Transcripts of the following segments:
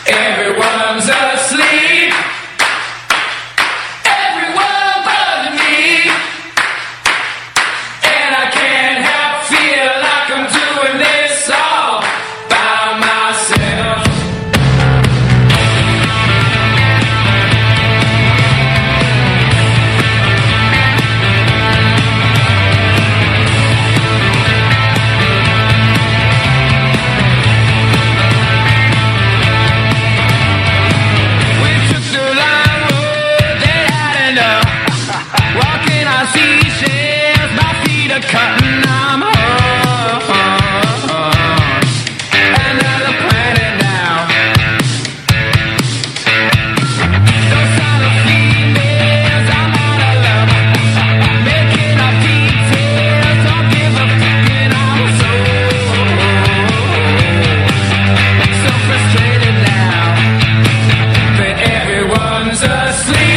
Everyone's asleep. Everyone but me. And I can't help feel like I'm doing this all by myself. Cutting, I'm home. Another planet now. Those silent females, I'm out of love. Making up details, don't give a fucking. I'm so frustrated now that everyone's asleep.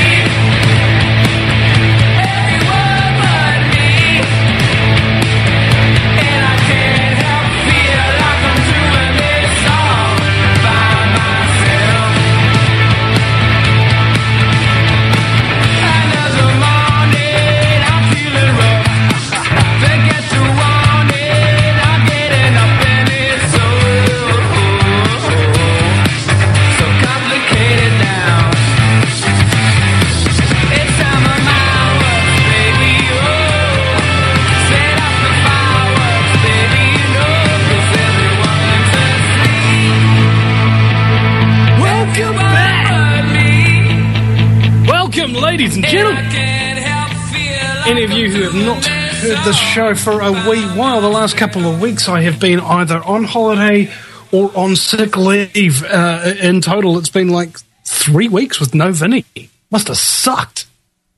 Ladies and gentlemen, any of you who have not heard this show for a wee while, the last couple of weeks I have been either on holiday or on sick leave. In total, it's been like 3 weeks with no Vinny. Must have sucked.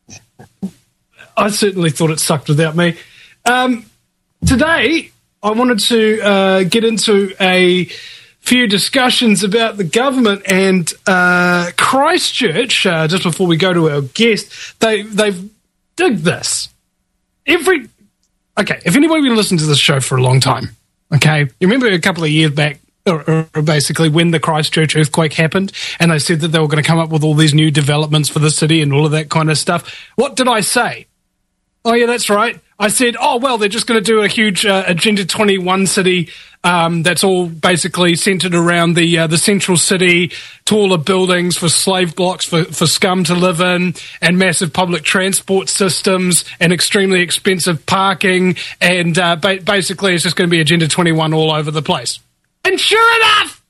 I certainly thought it sucked without me. Today, I wanted to get into a few discussions about the government and Christchurch. Just before we go to our guest, they've dig this. If anybody been listening to this show for a long time, okay, you remember a couple of years back, or basically when the Christchurch earthquake happened, and they said that they were going to come up with all these new developments for the city and all of that kind of stuff. What did I say? Oh yeah, that's right. I said, oh well, they're just going to do a huge Agenda 21 city. That's all basically centered around the central city, taller buildings for slave blocks for scum to live in, and massive public transport systems, and extremely expensive parking, and basically it's just going to be Agenda 21 all over the place. And sure enough,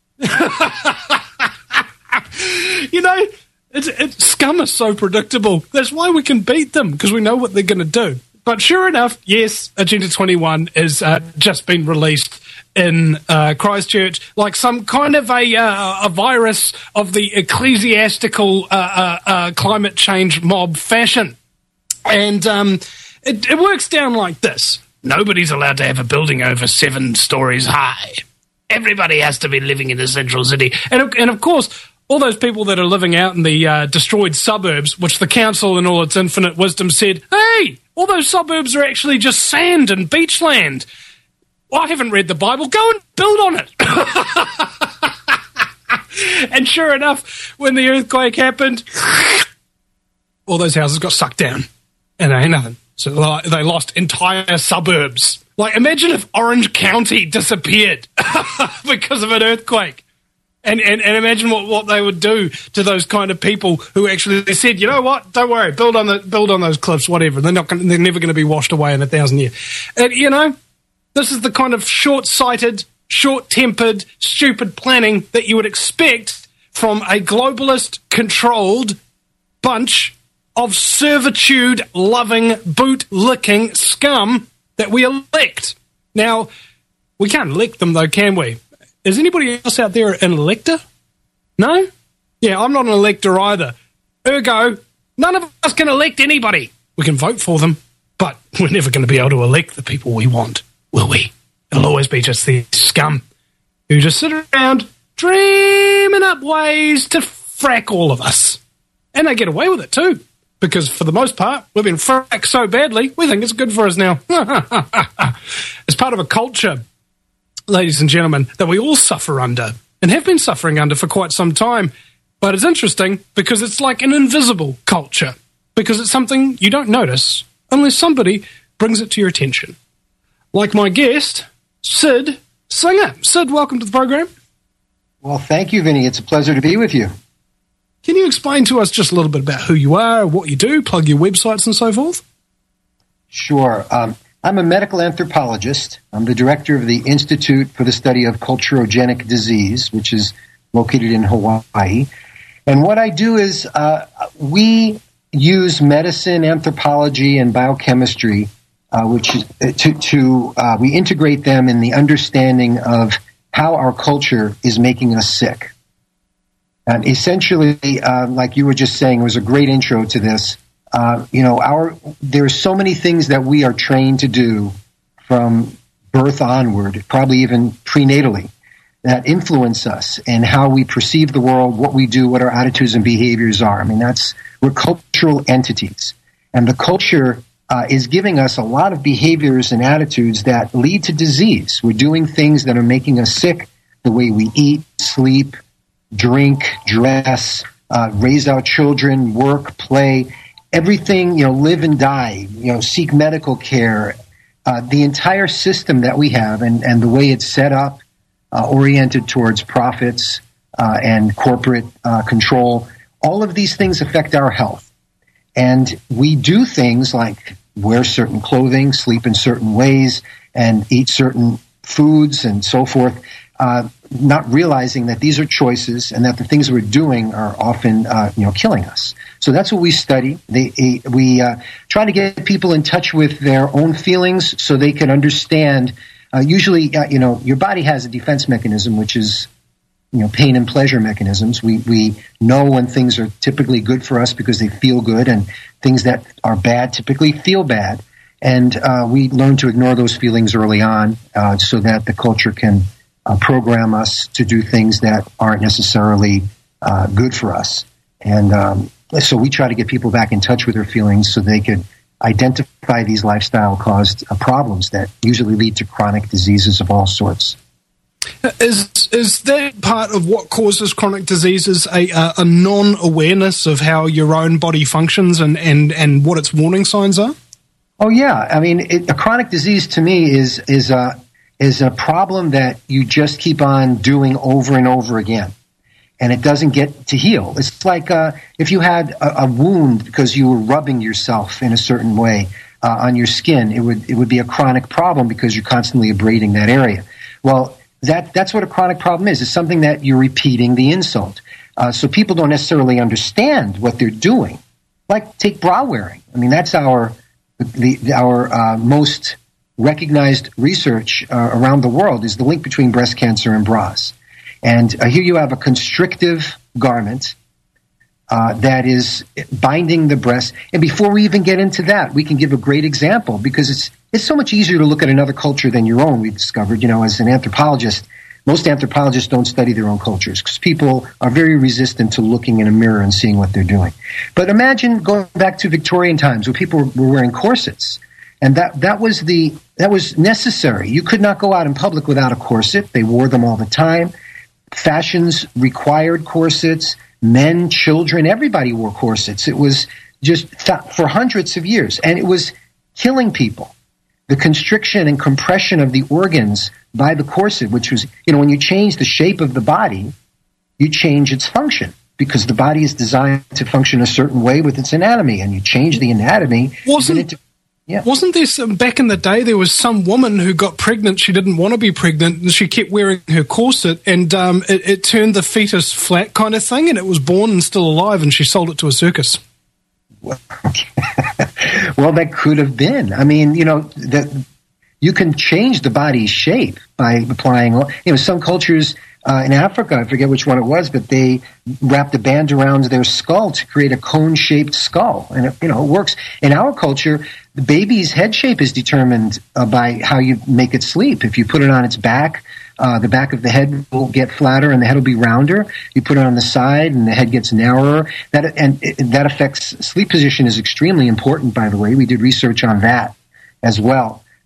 you know, scum is so predictable. That's why we can beat them, because we know what they're going to do. But sure enough, yes, Agenda 21 has just been released in Christchurch, like some kind of a virus of the ecclesiastical climate change mob fashion. And it works down like this. Nobody's allowed to have a building over 7 stories high. Everybody has to be living in the central city. And of course, all those people that are living out in the destroyed suburbs, which the council in all its infinite wisdom said, hey, all those suburbs are actually just sand and beachland. Well, I haven't read the Bible. Go and build on it. And sure enough, when the earthquake happened, all those houses got sucked down. And ain't nothing. So they lost entire suburbs. Like, imagine if Orange County disappeared because of an earthquake. And imagine what they would do to those kind of people who actually said, you know what, don't worry, build on those cliffs, whatever. They're never going to be washed away in 1,000 years. And, you know, this is the kind of short-sighted, short-tempered, stupid planning that you would expect from a globalist-controlled bunch of servitude-loving, boot-licking scum that we elect. Now, we can't elect them, though, can we? Is anybody else out there an elector? No? Yeah, I'm not an elector either. Ergo, none of us can elect anybody. We can vote for them, but we're never going to be able to elect the people we want, will we? It'll always be just these scum who just sit around dreaming up ways to frack all of us. And they get away with it too, because for the most part, we've been fracked so badly, we think it's good for us now. It's part of a culture, ladies and gentlemen, that we all suffer under. and have been suffering under for quite some time. But it's interesting because it's like an invisible culture, because it's something you don't notice unless somebody brings it to your attention. Like my guest, Sid Singer. Sid, welcome to the program. Well, thank you, Vinny. It's a pleasure to be with you. Can you explain to us just a little bit about who you are, what you do, plug your websites and so forth? Sure. I'm a medical anthropologist. I'm the director of the Institute for the Study of Culturogenic Disease, which is located in Hawaii. And what I do is we use medicine, anthropology, and biochemistry, which is we integrate them in the understanding of how our culture is making us sick. And essentially, like you were just saying, it was a great intro to this. There are so many things that we are trained to do from birth onward, probably even prenatally, that influence us and how we perceive the world, what we do, what our attitudes and behaviors are. I mean, we're cultural entities. And the culture is giving us a lot of behaviors and attitudes that lead to disease. We're doing things that are making us sick, the way we eat, sleep, drink, dress, raise our children, work, play, everything, live and die, seek medical care. The entire system that we have and the way it's set up, oriented towards profits and corporate control, all of these things affect our health. And we do things like wear certain clothing, sleep in certain ways, and eat certain foods and so forth, not realizing that these are choices and that the things we're doing are often, killing us. So that's what we study. We try to get people in touch with their own feelings so they can understand. Usually, your body has a defense mechanism, which is, pain and pleasure mechanisms. We know when things are typically good for us because they feel good, and things that are bad typically feel bad. And we learn to ignore those feelings early on so that the culture can program us to do things that aren't necessarily good for us. And so we try to get people back in touch with their feelings so they could identify these lifestyle-caused problems that usually lead to chronic diseases of all sorts. Is that part of what causes chronic diseases a non-awareness of how your own body functions and what its warning signs are? Oh, yeah. I mean, a chronic disease to me is a problem that you just keep on doing over and over again, and it doesn't get to heal. It's like if you had a wound because you were rubbing yourself in a certain way on your skin, it would be a chronic problem because you're constantly abrading that area. Well, that's what a chronic problem is. It's something that you're repeating the insult. So people don't necessarily understand what they're doing. Like take bra wearing. I mean, that's our most recognized research around the world is the link between breast cancer and bras. And here you have a constrictive garment that is binding the breast. And before we even get into that, we can give a great example because it's so much easier to look at another culture than your own, we've discovered. As an anthropologist, most anthropologists don't study their own cultures because people are very resistant to looking in a mirror and seeing what they're doing. But imagine going back to Victorian times where people were wearing corsets. And that was necessary. You could not go out in public without a corset. They wore them all the time. Fashions required corsets. Men, children, everybody wore corsets. It was just for hundreds of years. And it was killing people. The constriction and compression of the organs by the corset, which was, when you change the shape of the body, you change its function because the body is designed to function a certain way with its anatomy. And you change the anatomy. Wasn't there some, back in the day, there was some woman who got pregnant, she didn't want to be pregnant, and she kept wearing her corset, and it turned the fetus flat kind of thing, and it was born and still alive, and she sold it to a circus. Well, that could have been. I mean, that you can change the body's shape by applying, some cultures in Africa, I forget which one it was, but they wrapped a band around their skull to create a cone-shaped skull. And, it works. In our culture, the baby's head shape is determined by how you make it sleep. If you put it on its back, the back of the head will get flatter and the head will be rounder. You put it on the side and the head gets narrower. That affects sleep position is extremely important, by the way. We did research on that as well.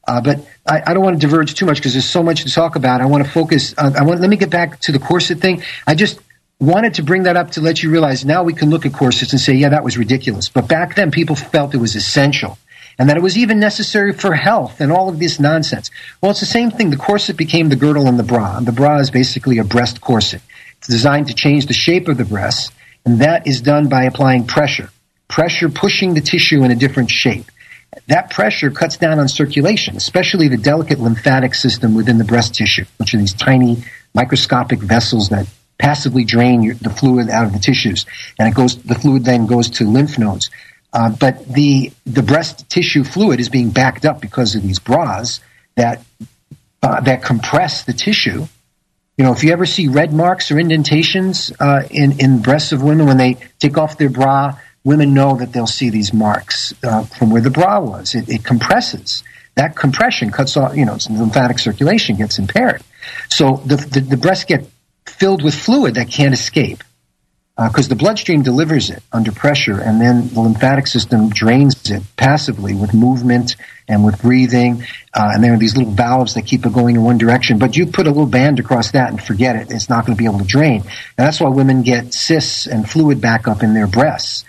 But I don't want to diverge too much because there's so much to talk about. I want to focus. Let me get back to the corset thing. I just wanted to bring that up to let you realize now we can look at corsets and say, yeah, that was ridiculous. But back then, people felt it was essential and that it was even necessary for health and all of this nonsense. Well, it's the same thing. The corset became the girdle and the bra. The bra is basically a breast corset. It's designed to change the shape of the breasts, and that is done by applying pressure pushing the tissue in a different shape. That pressure cuts down on circulation, especially the delicate lymphatic system within the breast tissue, which are these tiny microscopic vessels that passively drain the fluid out of the tissues, and the fluid then goes to lymph nodes. But the breast tissue fluid is being backed up because of these bras that compress the tissue. You know, if you ever see red marks or indentations in breasts of women when they take off their bra, women know that they'll see these marks from where the bra was. It compresses. That compression cuts off. Lymphatic circulation gets impaired. So the breasts get filled with fluid that can't escape because the bloodstream delivers it under pressure, and then the lymphatic system drains it passively with movement and with breathing, and there are these little valves that keep it going in one direction. But you put a little band across that and forget it. It's not going to be able to drain. And that's why women get cysts and fluid backup in their breasts.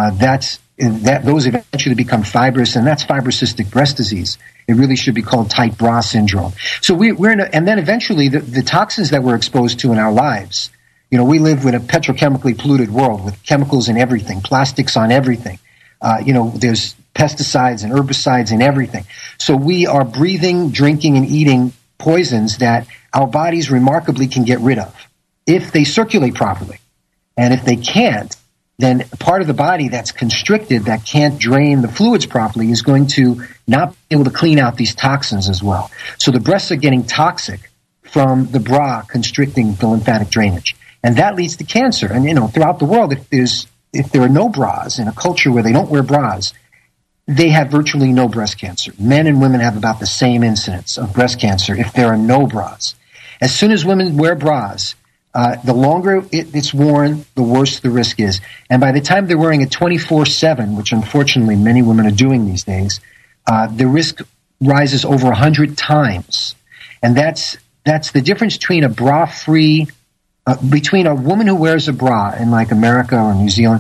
Those eventually become fibrous, and that's fibrocystic breast disease. It really should be called tight bra syndrome. So and then eventually the toxins that we're exposed to in our lives. We live with a petrochemically polluted world with chemicals in everything, plastics on everything. There's pesticides and herbicides in everything. So we are breathing, drinking, and eating poisons that our bodies remarkably can get rid of if they circulate properly. And if they can't, then part of the body that's constricted, that can't drain the fluids properly, is going to not be able to clean out these toxins as well. So the breasts are getting toxic from the bra constricting the lymphatic drainage. And that leads to cancer. And, throughout the world, if there are no bras in a culture where they don't wear bras, they have virtually no breast cancer. Men and women have about the same incidence of breast cancer if there are no bras. As soon as women wear bras, the longer it's worn, the worse the risk is. And by the time they're wearing it 24/7, which unfortunately many women are doing these days, the risk rises over 100 times. And that's the difference between a bra-free, between a woman who wears a bra in like America or New Zealand,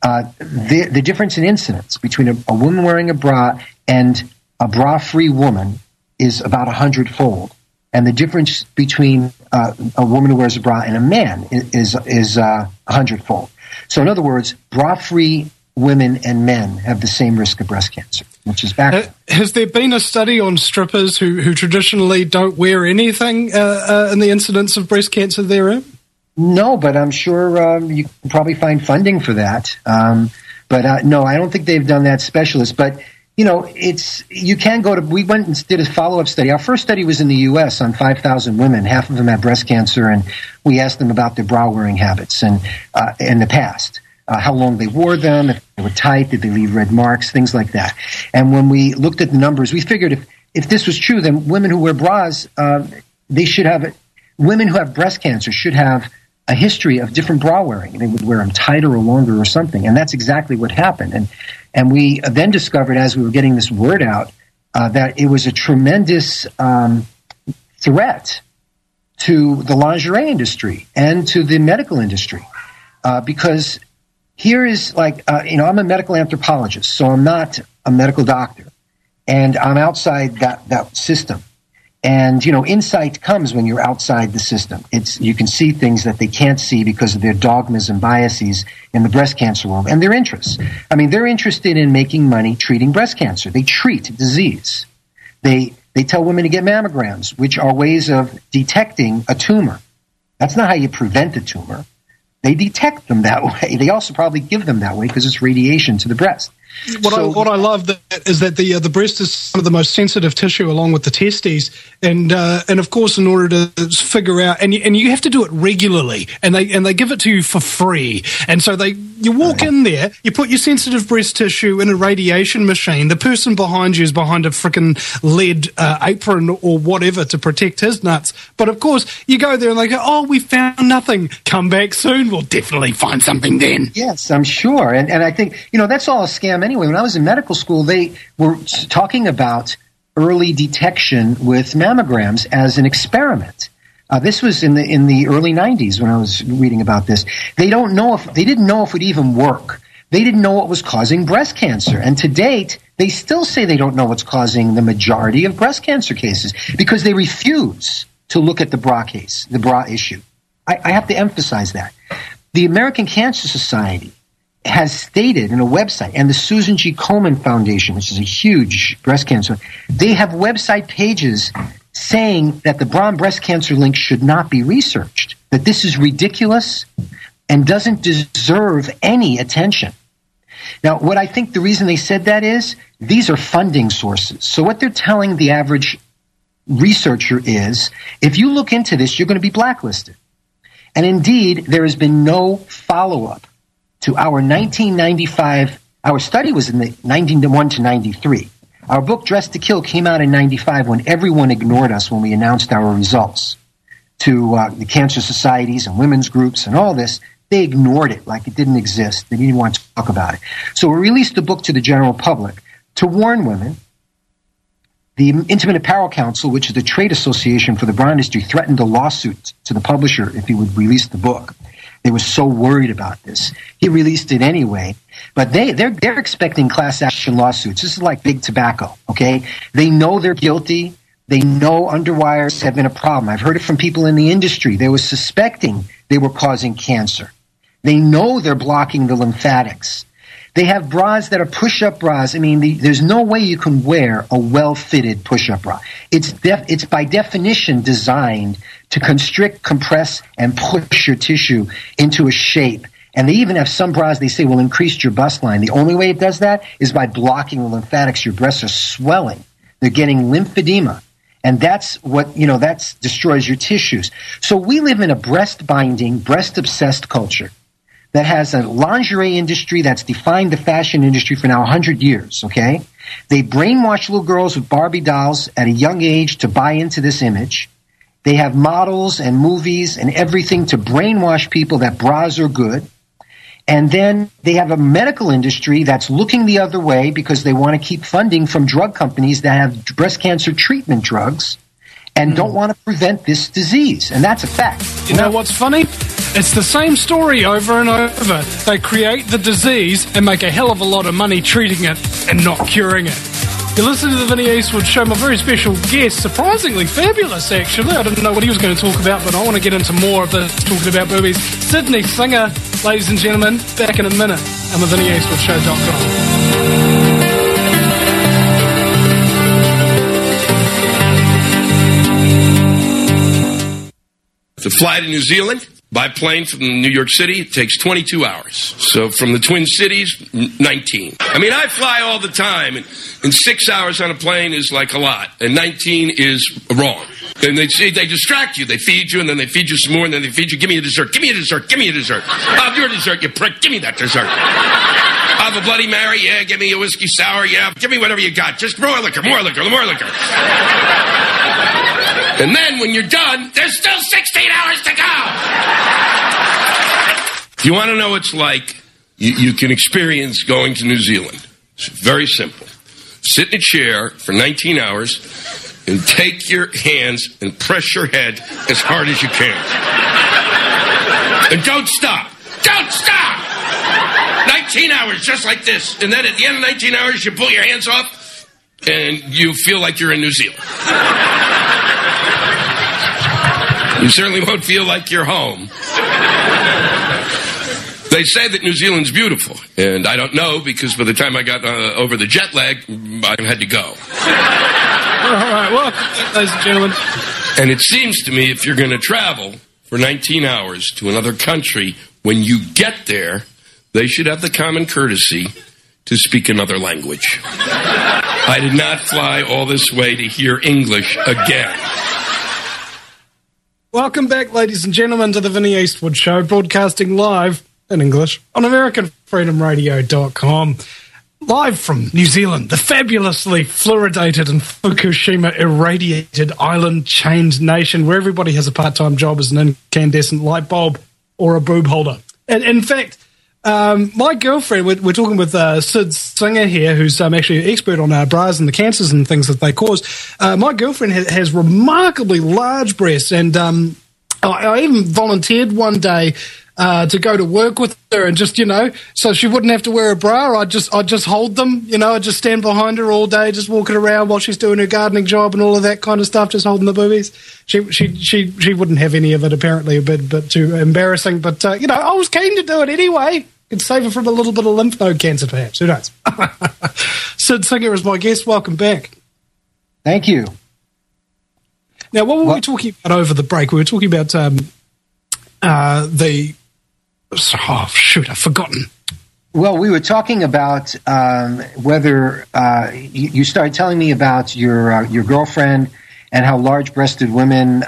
the difference in incidence between a woman wearing a bra and a bra-free woman is about 100-fold. And the difference between a woman who wears a bra and a man is 100-fold. So in other words, bra-free women and men have the same risk of breast cancer, which is backwards. Has there been a study on strippers who traditionally don't wear anything in the incidence of breast cancer therein? No, but I'm sure you can probably find funding for that. But no, I don't think they've done that specialist. But you can go to. We went and did a follow-up study. Our first study was in the U.S. on 5,000 women. Half of them had breast cancer, and we asked them about their bra-wearing habits and in the past, how long they wore them, if they were tight, did they leave red marks, things like that. And when we looked at the numbers, we figured if this was true, then women who wear bras, they should have. Women who have breast cancer should have a history of different bra wearing. They would wear them tighter or longer or something, and that's exactly what happened. And we then discovered, as we were getting this word out, that it was a tremendous threat to the lingerie industry and to the medical industry, because here is I'm a medical anthropologist, so I'm not a medical doctor, and I'm outside that system. And, insight comes when you're outside the system. You can see things that they can't see because of their dogmas and biases in the breast cancer world and their interests. I mean, they're interested in making money treating breast cancer. They treat disease. They tell women to get mammograms, which are ways of detecting a tumor. That's not how you prevent a tumor. They detect them that way. They also probably give them that way because it's radiation to the breast. What I love is that the breast is one of the most sensitive tissue along with the testes, and of course in order to figure out and you have to do it regularly, and they give it to you for free, and so you walk in there, you put your sensitive breast tissue in a radiation machine, the person behind you is behind a frickin' lead apron or whatever to protect his nuts, but of course you go there and they go, oh, we found nothing, come back soon, we'll definitely find something then. Yes, I'm sure, and I think that's all a scam anyway. When I was in medical school, they were talking about early detection with mammograms as an experiment. This was in the early 90s when I was reading about this. They didn't know if it would even work. They didn't know what was causing breast cancer. And to date, they still say they don't know what's causing the majority of breast cancer cases because they refuse to look at the bra case, the bra issue. I have to emphasize that. The American Cancer Society has stated in a website, and the Susan G. Komen Foundation, which is a huge breast cancer, they have website pages saying that the bra and breast cancer link should not be researched, that this is ridiculous and doesn't deserve any attention. Now, what I think the reason they said that is, these are funding sources. So what they're telling the average researcher is, if you look into this, you're going to be blacklisted. And indeed, there has been no follow-up to our 1995, our study was in the 91 to 93. Our book, Dressed to Kill, came out in 95 when everyone ignored us when we announced our results to the cancer societies and women's groups and all this. They ignored it like it didn't exist. They didn't want to talk about it. So we released the book to the general public to warn women. The Intimate Apparel Council, which is the trade association for the bra industry, threatened a lawsuit to the publisher if he would release the book. They were so worried about this. He released it anyway. But they're expecting class action lawsuits. This is like big tobacco, okay? They know they're guilty. They know underwires have been a problem. I've heard it from people in the industry. They were suspecting they were causing cancer. They know they're blocking the lymphatics. They have bras that are push-up bras. I mean, there's no way you can wear a well-fitted push-up bra. It's by definition designed to constrict, compress, and push your tissue into a shape. And they even have some bras they say will increase your bust line. The only way it does that is by blocking the lymphatics. Your breasts are swelling. They're getting lymphedema. And that's what, that destroys your tissues. So we live in a breast-binding, breast-obsessed culture that has a lingerie industry that's defined the fashion industry for now 100 years, okay? They brainwash little girls with Barbie dolls at a young age to buy into this image. They have models and movies and everything to brainwash people that bras are good. And then they have a medical industry that's looking the other way because they want to keep funding from drug companies that have breast cancer treatment drugs and don't want to prevent this disease. And that's a fact. You know what's funny? It's the same story over and over. They create the disease and make a hell of a lot of money treating it and not curing it. You listen to the Vinnie Eastwood Show. My very special guest, surprisingly fabulous, actually. I didn't know what he was going to talk about, but I want to get into more of this, talking about boobies. Sydney Singer, ladies and gentlemen, back in a minute on the VinnieEastwoodShow.com. To fly to New Zealand by plane from New York City, it takes 22 hours. So from the Twin Cities, 19. I mean, I fly all the time, and 6 hours on a plane is like a lot, and 19 is wrong. And they distract you. They feed you, and then they feed you some more, and then they feed you. Give me a dessert. Give me a dessert. Give me a dessert. I'll have your dessert, you prick. Give me that dessert. I'll have a Bloody Mary. Yeah, give me a whiskey sour. Yeah, give me whatever you got. Just more liquor, more liquor, more liquor. And then when you're done, there's still 16 hours to go. If you want to know what it's like, you can experience going to New Zealand. It's very simple. Sit in a chair for 19 hours and take your hands and press your head as hard as you can. And don't stop. Don't stop! 19 hours, just like this. And then at the end of 19 hours, you pull your hands off and you feel like you're in New Zealand. You certainly won't feel like you're home. They say that New Zealand's beautiful, and I don't know because by the time I got over the jet lag, I had to go. All right, well, ladies and gentlemen. And it seems to me if you're going to travel for 19 hours to another country, when you get there, they should have the common courtesy to speak another language. I did not fly all this way to hear English again. Welcome back, ladies and gentlemen, to the Vinnie Eastwood Show, broadcasting live in English on AmericanFreedomRadio.com. Live from New Zealand, the fabulously fluoridated and Fukushima irradiated island-chained nation where everybody has a part-time job as an incandescent light bulb or a boob holder. And in fact, My girlfriend, we're talking with Sid Singer here, who's actually an expert on bras and the cancers and things that they cause. My girlfriend has remarkably large breasts, and I even volunteered one day to go to work with her, and just, so she wouldn't have to wear a bra. I'd just hold them, I'd just stand behind her all day, just walking around while she's doing her gardening job and all of that kind of stuff, just holding the boobies. She wouldn't have any of it, apparently, a bit too embarrassing, but I was keen to do it anyway. Could save her from a little bit of lymph node cancer, perhaps. Who knows? Sid Singer is my guest. Welcome back. Thank you. Now, what were we talking about over the break? We were talking about I've forgotten. Well, we were talking about whether you started telling me about your girlfriend and how large-breasted women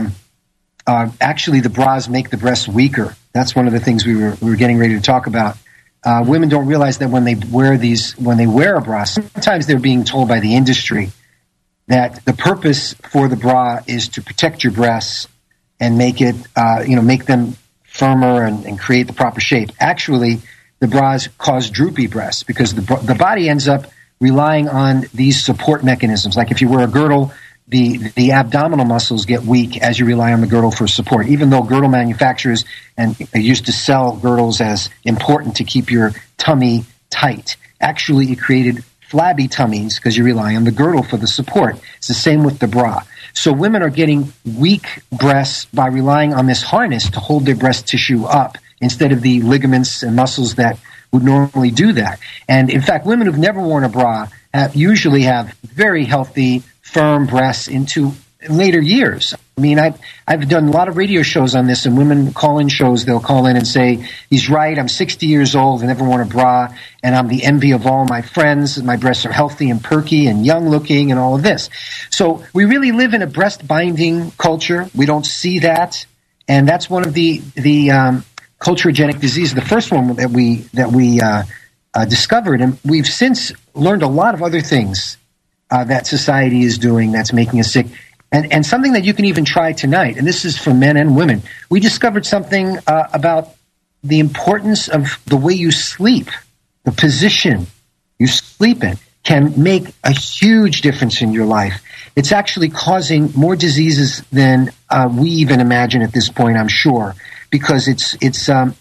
actually the bras make the breasts weaker. That's one of the things we were getting ready to talk about. Women don't realize that when they wear a bra, sometimes they're being told by the industry that the purpose for the bra is to protect your breasts and make it, make them firmer and create the proper shape. Actually, the bras cause droopy breasts because the body ends up relying on these support mechanisms. Like if you wear a girdle, the abdominal muscles get weak as you rely on the girdle for support. Even though girdle manufacturers used to sell girdles as important to keep your tummy tight, actually it created flabby tummies because you rely on the girdle for the support. It's the same with the bra. So women are getting weak breasts by relying on this harness to hold their breast tissue up instead of the ligaments and muscles that would normally do that. And in fact, women who've never worn a bra usually have very healthy, firm breasts into later years. I mean, I've done a lot of radio shows on this, and women call in shows. They'll call in and say, he's right, I'm 60 years old and never worn a bra, and I'm the envy of all my friends, and my breasts are healthy and perky and young looking and all of this. So we really live in a breast binding culture. We don't see that, and that's one of the culturogenic diseases, the first one that we discovered, and we've since learned a lot of other things that society is doing that's making us sick. And something that you can even try tonight, and this is for men and women. We discovered something about the importance of the way you sleep, the position you sleep in can make a huge difference in your life. It's actually causing more diseases than we even imagine at this point, I'm sure, because do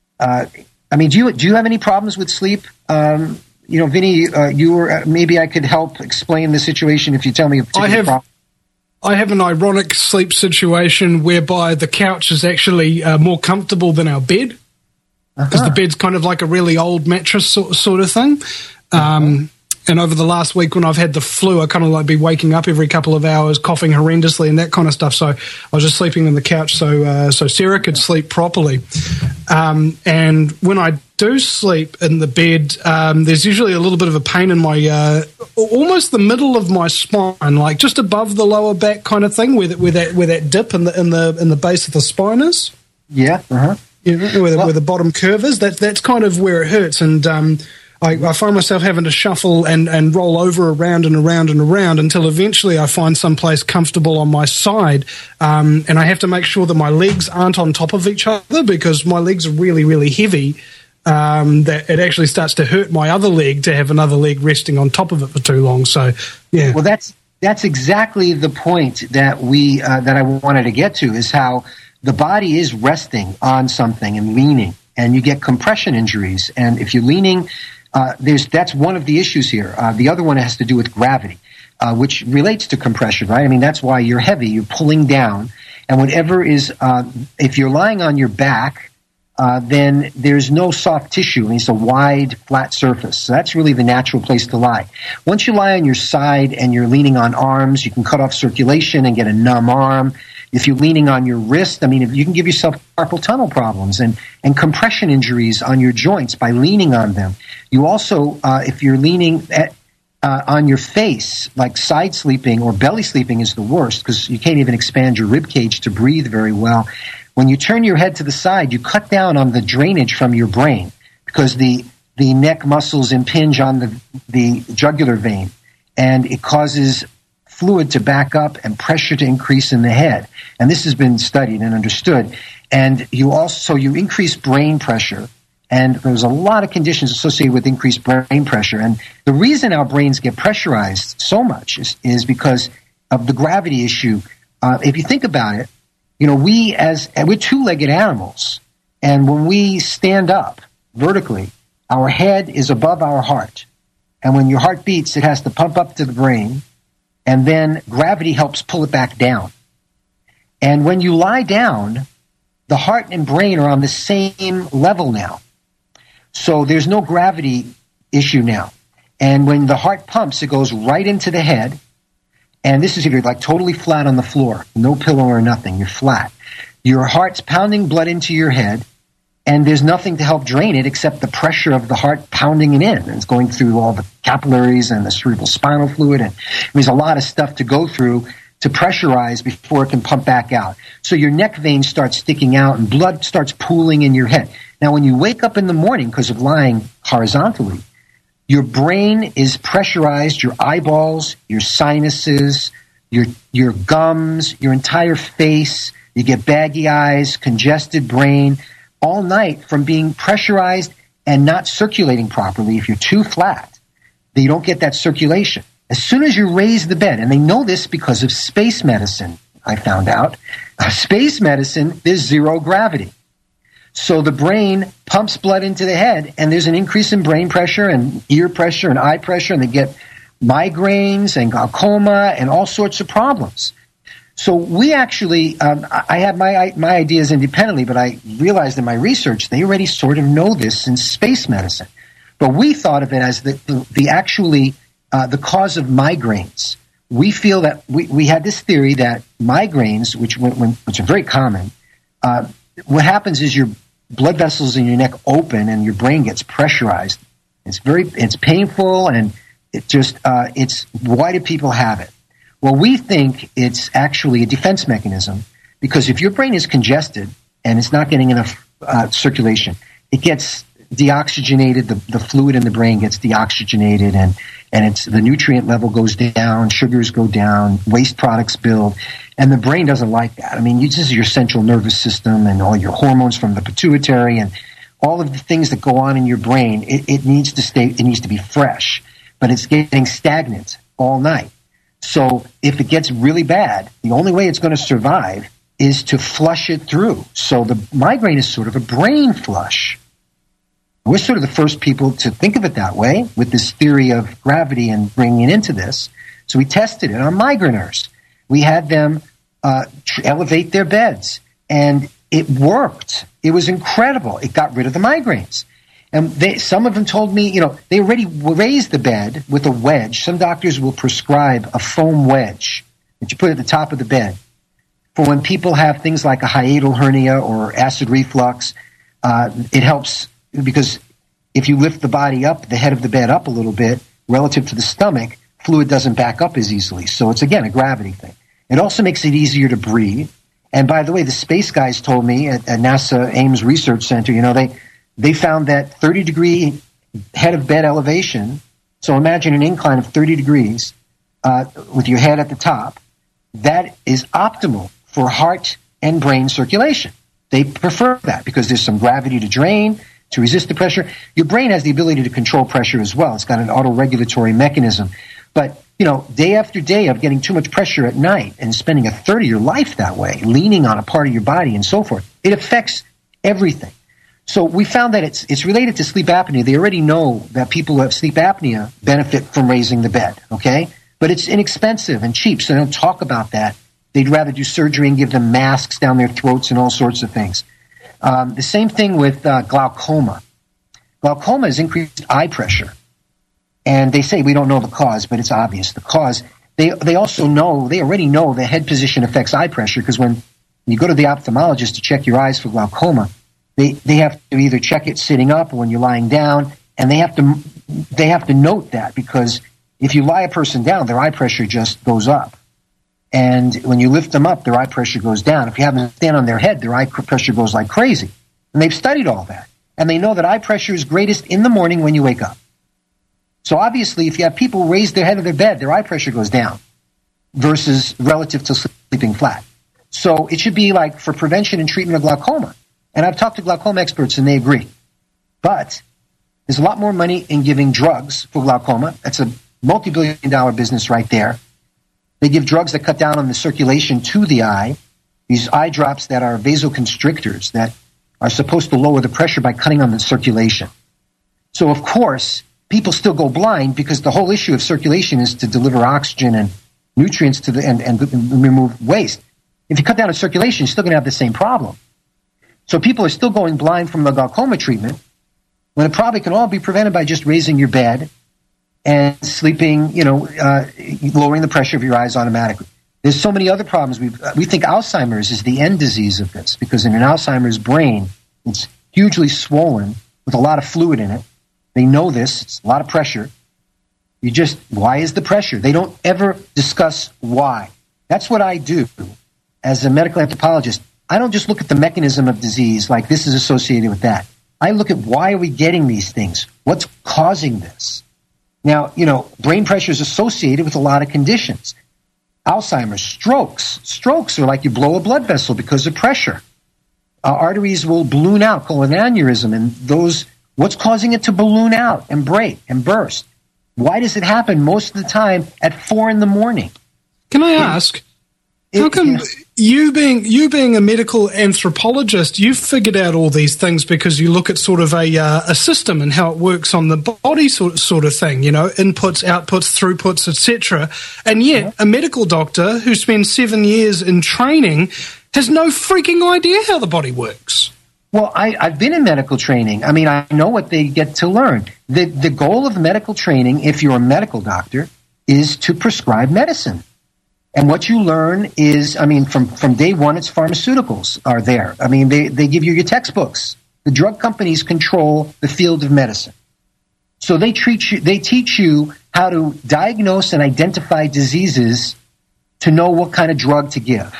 you have any problems with sleep? Vinny, maybe I could help explain the situation if you tell me a particular problem. I have an ironic sleep situation whereby the couch is actually more comfortable than our bed, because the bed's kind of like a really old mattress sort of thing. And over the last week when I've had the flu, I kind of like be waking up every couple of hours, coughing horrendously and that kind of stuff. So I was just sleeping on the couch so Sarah could sleep properly. And when I do sleep in the bed, there's usually a little bit of a pain in my almost the middle of my spine, like just above the lower back kind of thing, where that dip in the base of the spine is. Yeah. Where the bottom curve is. That's kind of where it hurts, and I find myself having to shuffle and roll over around and around and around until eventually I find someplace comfortable on my side. And I have to make sure that my legs aren't on top of each other, because my legs are really, really heavy. That it actually starts to hurt my other leg to have another leg resting on top of it for too long. So, yeah. Well, that's exactly the point that that I wanted to get to, is how the body is resting on something and leaning, and you get compression injuries. And if you're leaning, that's one of the issues here. The other one has to do with gravity, which relates to compression, right? I mean, that's why you're heavy, you're pulling down, and whatever is, if you're lying on your back, then there's no soft tissue, and it's a wide, flat surface. So that's really the natural place to lie. Once you lie on your side and you're leaning on arms, you can cut off circulation and get a numb arm. If you're leaning on your wrist, you can give yourself carpal tunnel problems and compression injuries on your joints by leaning on them. You also, if you're leaning on your face, like side sleeping or belly sleeping is the worst, because you can't even expand your rib cage to breathe very well. When you turn your head to the side, you cut down on the drainage from your brain, because the neck muscles impinge on the jugular vein, and it causes fluid to back up and pressure to increase in the head. And this has been studied and understood. And you increase brain pressure, And there's a lot of conditions associated with increased brain pressure. And the reason our brains get pressurized so much is because of the gravity issue. If you think about it, we're two-legged animals. And when we stand up vertically, our head is above our heart. And when your heart beats, it has to pump up to the brain. And then gravity helps pull it back down. And when you lie down, the heart and brain are on the same level now. So there's no gravity issue now. And when the heart pumps, it goes right into the head. And this is if you're like totally flat on the floor, no pillow or nothing, you're flat. Your heart's pounding blood into your head, and there's nothing to help drain it except the pressure of the heart pounding it in. And it's going through all the capillaries and the cerebral spinal fluid, and there's a lot of stuff to go through to pressurize before it can pump back out. So your neck veins start sticking out and blood starts pooling in your head. Now, when you wake up in the morning because of lying horizontally, your brain is pressurized, your eyeballs, your sinuses, your gums, your entire face. You get baggy eyes, congested brain, all night from being pressurized and not circulating properly. If you're too flat, then you don't get that circulation. As soon as you raise the bed, and they know this because of space medicine, I found out. Space medicine, there's zero gravity. So the brain pumps blood into the head, and there's an increase in brain pressure and ear pressure and eye pressure, and they get migraines and glaucoma and all sorts of problems. So we actually, I have my ideas independently, but I realized in my research they already sort of know this in space medicine. But we thought of it as the cause of migraines. We feel that we had this theory that migraines, which are very common, what happens is your blood vessels in your neck open and your brain gets pressurized. It's painful, and it's why do people have it? Well, we think it's actually a defense mechanism, because if your brain is congested and it's not getting enough circulation, it gets deoxygenated. The fluid in the brain gets deoxygenated, and the nutrient level goes down, sugars go down, waste products build, and the brain doesn't like that. I mean, this is your central nervous system and all your hormones from the pituitary and all of the things that go on in your brain. It needs to be fresh, but it's getting stagnant all night. So if it gets really bad, the only way it's going to survive is to flush it through. So the migraine is sort of a brain flush. We're sort of the first people to think of it that way with this theory of gravity and bringing it into this. So we tested it on migraineurs. We had them elevate their beds, and it worked. It was incredible. It got rid of the migraines. And some of them told me, they already raised the bed with a wedge. Some doctors will prescribe a foam wedge that you put at the top of the bed for when people have things like a hiatal hernia or acid reflux. It helps because if you lift the body up, the head of the bed up a little bit relative to the stomach, fluid doesn't back up as easily. So it's, again, a gravity thing. It also makes it easier to breathe. And by the way, the space guys told me at NASA Ames Research Center, they found that 30-degree head of bed elevation, so imagine an incline of 30 degrees with your head at the top, that is optimal for heart and brain circulation. They prefer that because there's some gravity to drain, to resist the pressure. Your brain has the ability to control pressure as well. It's got an autoregulatory mechanism. But, day after day of getting too much pressure at night and spending a third of your life that way, leaning on a part of your body and so forth, it affects everything. So we found that it's related to sleep apnea. They already know that people who have sleep apnea benefit from raising the bed, okay? But it's inexpensive and cheap, so they don't talk about that. They'd rather do surgery and give them masks down their throats and all sorts of things. The same thing with glaucoma. Glaucoma is increased eye pressure. And they say we don't know the cause, but it's obvious. The cause, they already know the head position affects eye pressure, because when you go to the ophthalmologist to check your eyes for glaucoma, they have to either check it sitting up or when you're lying down, and they have to note that, because if you lie a person down, their eye pressure just goes up. And when you lift them up, their eye pressure goes down. If you have them stand on their head, their eye pressure goes like crazy. And they've studied all that. And they know that eye pressure is greatest in the morning when you wake up. So obviously, if you have people raise their head of their bed, their eye pressure goes down versus relative to sleeping flat. So it should be like for prevention and treatment of glaucoma. And I've talked to glaucoma experts, and they agree. But there's a lot more money in giving drugs for glaucoma. That's a multi-billion-dollar business right there. They give drugs that cut down on the circulation to the eye, these eye drops that are vasoconstrictors that are supposed to lower the pressure by cutting on the circulation. So, of course, people still go blind because the whole issue of circulation is to deliver oxygen and nutrients to the and remove waste. If you cut down on circulation, you're still going to have the same problem. So people are still going blind from the glaucoma treatment when it probably can all be prevented by just raising your bed and sleeping, lowering the pressure of your eyes automatically. There's so many other problems. We think Alzheimer's is the end disease of this because in an Alzheimer's brain, it's hugely swollen with a lot of fluid in it. They know this. It's a lot of pressure. Why is the pressure? They don't ever discuss why. That's what I do as a medical anthropologist. I don't just look at the mechanism of disease like this is associated with that. I look at why are we getting these things? What's causing this? Now, brain pressure is associated with a lot of conditions. Alzheimer's, strokes. Strokes are like you blow a blood vessel because of pressure. Arteries will balloon out, called an aneurysm, and what's causing it to balloon out and break and burst? Why does it happen most of the time at 4 a.m? Can I ask, how come you being a medical anthropologist, you've figured out all these things because you look at sort of a system and how it works on the body sort of thing, inputs, outputs, throughputs, etc. And yet a medical doctor who spends 7 years in training has no freaking idea how the body works. Well, I've been in medical training. I mean, I know what they get to learn. The goal of medical training, if you're a medical doctor, is to prescribe medicine. And what you learn is, from day one, it's pharmaceuticals are there. They give you your textbooks. The drug companies control the field of medicine. So they teach you how to diagnose and identify diseases to know what kind of drug to give.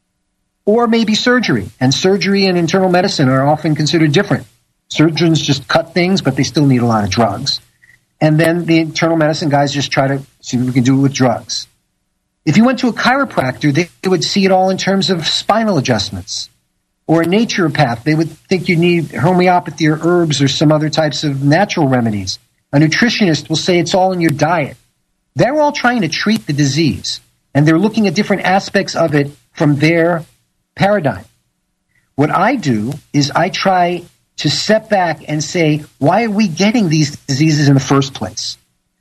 Or maybe surgery. And surgery and internal medicine are often considered different. Surgeons just cut things, but they still need a lot of drugs. And then the internal medicine guys just try to see what we can do with drugs. If you went to a chiropractor, they would see it all in terms of spinal adjustments. Or a naturopath, they would think you need homeopathy or herbs or some other types of natural remedies. A nutritionist will say it's all in your diet. They're all trying to treat the disease. And they're looking at different aspects of it from their paradigm. What I do is I try to step back and say, why are we getting these diseases in the first place?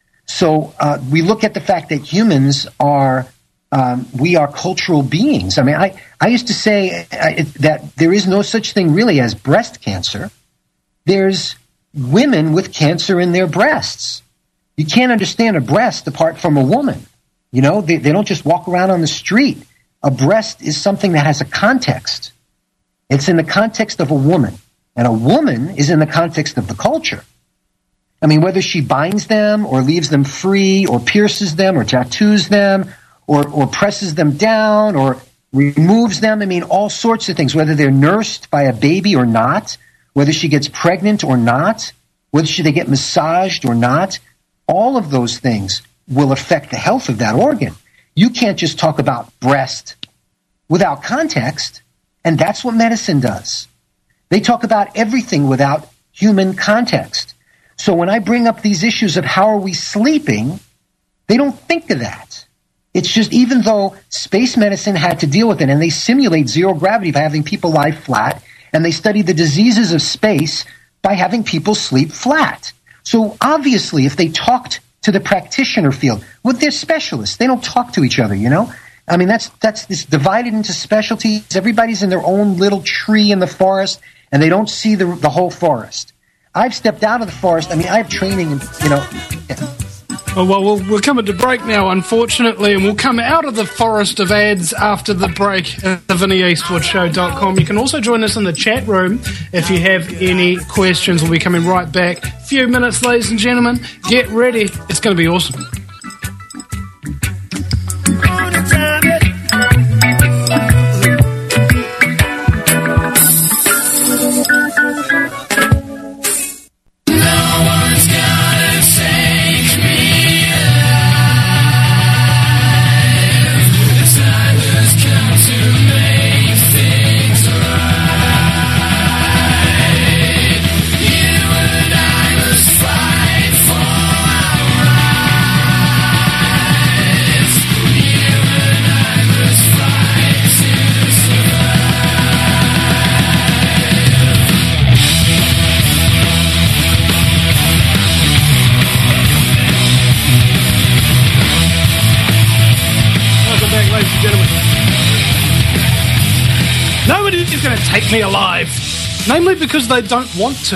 So we look at the fact that humans we are cultural beings. I used to say that there is no such thing really as breast cancer. There's women with cancer in their breasts. You can't understand a breast apart from a woman. They don't just walk around on the street. A breast is something that has a context. It's in the context of a woman. And a woman is in the context of the culture. Whether she binds them or leaves them free or pierces them or tattoos them or presses them down or removes them. All sorts of things, whether they're nursed by a baby or not, whether she gets pregnant or not, whether they get massaged or not. All of those things will affect the health of that organ. You can't just talk about breast without context, and that's what medicine does. They talk about everything without human context. So when I bring up these issues of how are we sleeping, they don't think of that. It's just even though space medicine had to deal with it, and they simulate zero gravity by having people lie flat, and they study the diseases of space by having people sleep flat. So obviously, if they talked to the practitioner field, they're specialists. They don't talk to each other, that's this divided into specialties. Everybody's in their own little tree in the forest, and they don't see the whole forest. I've stepped out of the forest. I have training and, Oh, well, we're coming to break now, unfortunately, and we'll come out of the forest of ads after the break at thevinnieeastwoodshow.com. You can also join us in the chat room if you have any questions. We'll be coming right back. A few minutes, ladies and gentlemen. Get ready. It's going to be awesome. You keep me alive. Namely because they don't want to.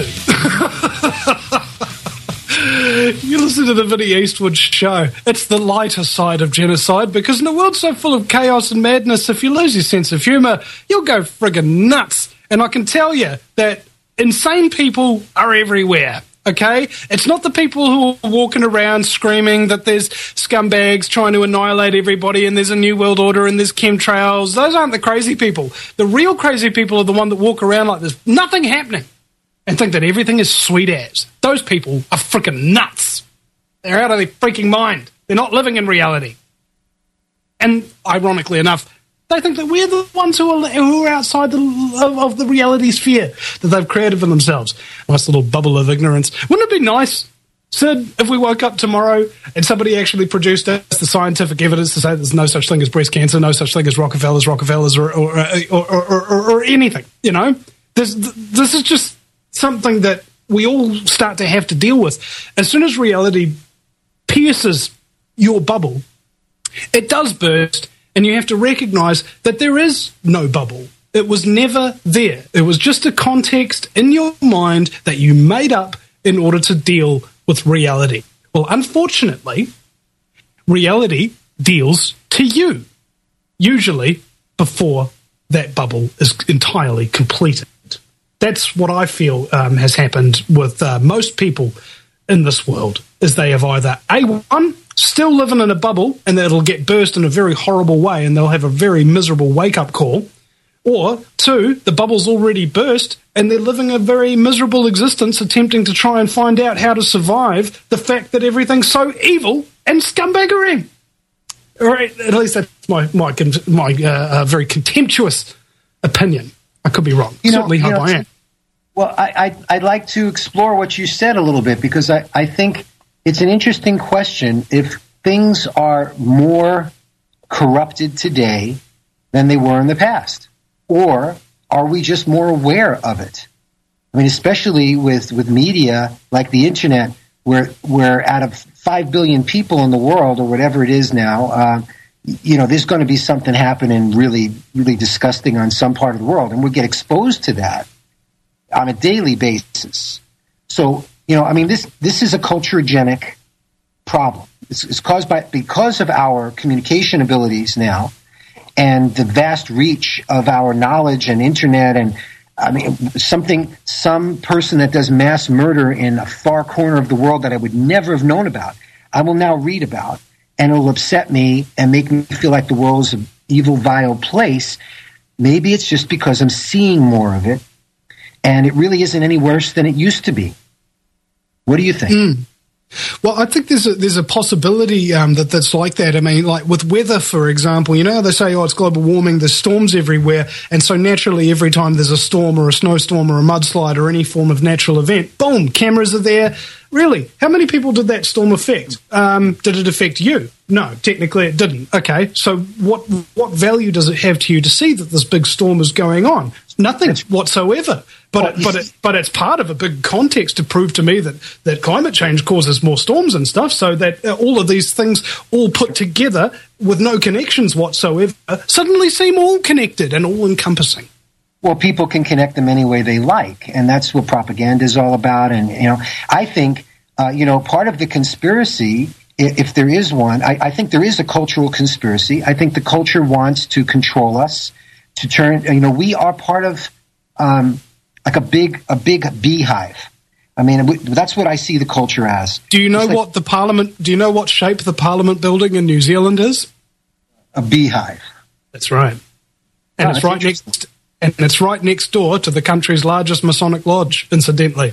You listen to the Vinnie Eastwood show. It's the lighter side of genocide, because in a world so full of chaos and madness, if you lose your sense of humour, you'll go friggin' nuts. And I can tell you that insane people are everywhere. Okay? It's not the people who are walking around screaming that there's scumbags trying to annihilate everybody and there's a new world order and there's chemtrails. Those aren't the crazy people. The real crazy people are the ones that walk around like there's nothing happening and think that everything is sweet as. Those people are freaking nuts. They're out of their freaking mind. They're not living in reality. And ironically enough, they think that we're the ones who are outside of the reality sphere that they've created for themselves. Nice little bubble of ignorance. Wouldn't it be nice, Sid, if we woke up tomorrow and somebody actually produced us the scientific evidence to say there's no such thing as breast cancer, no such thing as Rockefellers, or anything, you know? This is just something that we all start to have to deal with. As soon as reality pierces your bubble, it does burst. And you have to recognize that there is no bubble. It was never there. It was just a context in your mind that you made up in order to deal with reality. Well, unfortunately, reality deals to you, usually before that bubble is entirely completed. That's what I feel has happened with most people in this world, is they have either A1, still living in a bubble, and that'll get burst in a very horrible way, and they'll have a very miserable wake-up call. Or, 2, the bubble's already burst, and they're living a very miserable existence, attempting to try and find out how to survive the fact that everything's so evil and scumbaggery. Or at least that's my very contemptuous opinion. I could be wrong. Certainly hope I am. Well, I'd like to explore what you said a little bit, because I think it's an interesting question if things are more corrupted today than they were in the past. Or are we just more aware of it? I mean, especially with media like the internet, where out of 5 billion people in the world, or whatever it is now, there's going to be something happening really, really disgusting on some part of the world. And we get exposed to that on a daily basis. So, this is a culturogenic problem. It's caused because of our communication abilities now, and the vast reach of our knowledge and internet, and some person that does mass murder in a far corner of the world that I would never have known about, I will now read about, and it will upset me and make me feel like the world is an evil, vile place. Maybe it's just because I'm seeing more of it, and it really isn't any worse than it used to be. What do you think? Well, I think there's a possibility that's like that. I mean, like with weather, for example, they say, it's global warming, there's storms everywhere, and so naturally every time there's a storm or a snowstorm or a mudslide or any form of natural event, boom, cameras are there. Really? How many people did that storm affect? Did it affect you? No, technically it didn't. Okay, so what value does it have to you to see that this big storm is going on? Nothing whatsoever. But it's part of a big context to prove to me that climate change causes more storms and stuff, so that all of these things all put together with no connections whatsoever suddenly seem all connected and all encompassing. Well, people can connect them any way they like, and that's what propaganda is all about. And, I think, part of the conspiracy, if there is one, I think there is a cultural conspiracy. I think the culture wants to control us, to turn, we are part of like a big beehive. I mean, that's what I see the culture as. Do you know what shape the Parliament building in New Zealand is? A beehive. That's right. And it's right next. And it's right next door to the country's largest Masonic lodge, incidentally.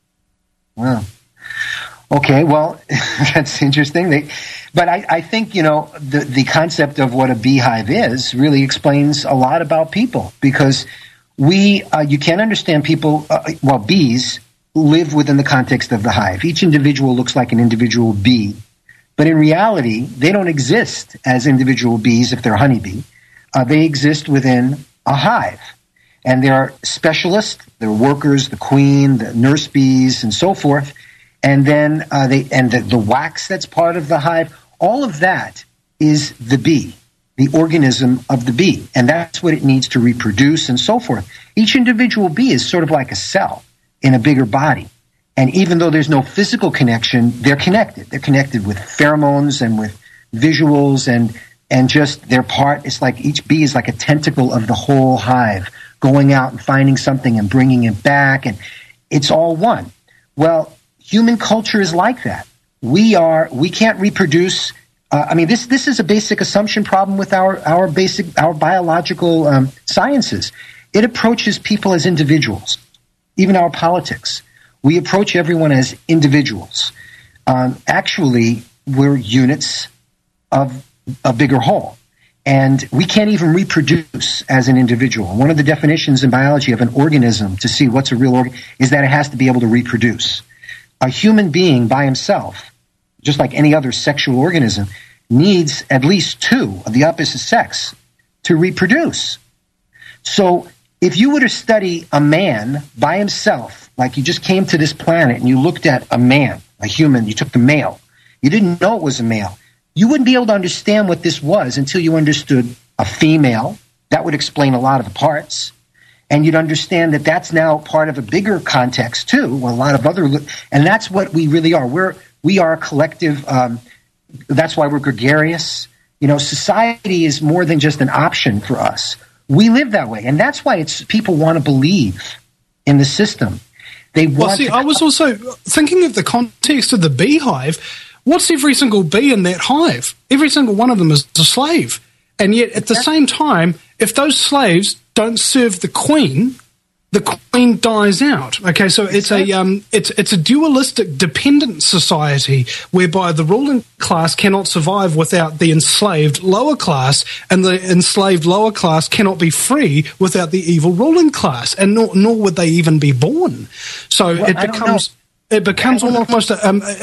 Wow. Okay, well, that's interesting. But I think, the concept of what a beehive is really explains a lot about people, because you can't understand people, bees live within the context of the hive. Each individual looks like an individual bee, but in reality, they don't exist as individual bees if they're a honeybee. They exist within a hive. And there are specialists, there are workers, the queen, the nurse bees, and so forth. And then the wax that's part of the hive. All of that is the bee. the organism of the bee, and that's what it needs to reproduce and so forth. Each individual bee is sort of like a cell in a bigger body. And even though there's no physical connection, they're connected. They're connected with pheromones and with visuals and just their part. It's like each bee is like a tentacle of the whole hive, going out and finding something and bringing it back, and it's all one. Well, human culture is like that. We can't reproduce. This is a basic assumption problem with our biological sciences. It approaches people as individuals, even our politics. We approach everyone as individuals. Actually, we're units of a bigger whole. And we can't even reproduce as an individual. One of the definitions in biology of an organism to see what's a real organ is that it has to be able to reproduce. A human being by himself, just like any other sexual organism, needs at least two of the opposite sex to reproduce. So if you were to study a man by himself, like you just came to this planet and you looked at a man, a human, you took the male, you didn't know it was a male, you wouldn't be able to understand what this was until you understood a female. That would explain a lot of the parts. And you'd understand that that's now part of a bigger context too, a lot of other, and that's what we really are. We are a collective. That's why we're gregarious. Society is more than just an option for us. We live that way, and that's why people want to believe in the system. They want. I was also thinking of the context of the beehive. What's every single bee in that hive? Every single one of them is a slave, and yet at the same time, if those slaves don't serve the queen dies out. Okay, so it's a dualistic dependent society whereby the ruling class cannot survive without the enslaved lower class, and the enslaved lower class cannot be free without the evil ruling class, and nor would they even be born. So it becomes almost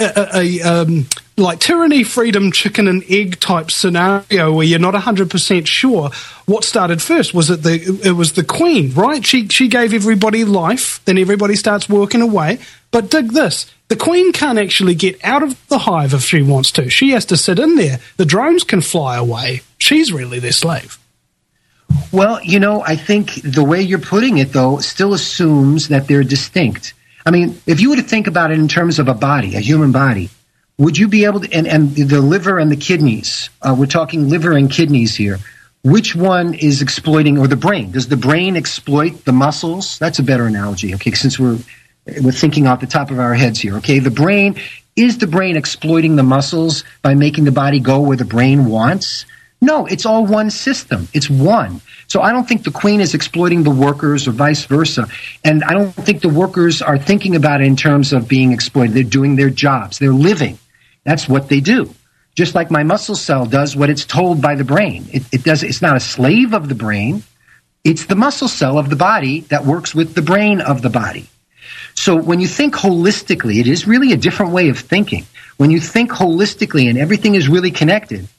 a like tyranny, freedom, chicken and egg type scenario where you're not 100% sure what started first. Was it the queen, right? She gave everybody life, then everybody starts working away. But dig this, the queen can't actually get out of the hive if she wants to. She has to sit in there. The drones can fly away. She's really their slave. Well, I think the way you're putting it, though, still assumes that they're distinct. I mean, if you were to think about it in terms of a body, a human body, would you be able to, and the liver and the kidneys, we're talking liver and kidneys here, which one is exploiting, or the brain? Does the brain exploit the muscles? That's a better analogy, okay, since we're thinking off the top of our heads here, okay? Is the brain exploiting the muscles by making the body go where the brain wants? No, it's all one system. It's one. So I don't think the queen is exploiting the workers or vice versa. And I don't think the workers are thinking about it in terms of being exploited. They're doing their jobs. They're living. That's what they do. Just like my muscle cell does what it's told by the brain. It's not a slave of the brain. It's the muscle cell of the body that works with the brain of the body. So when you think holistically, it is really a different way of thinking. When you think holistically and everything is really connected,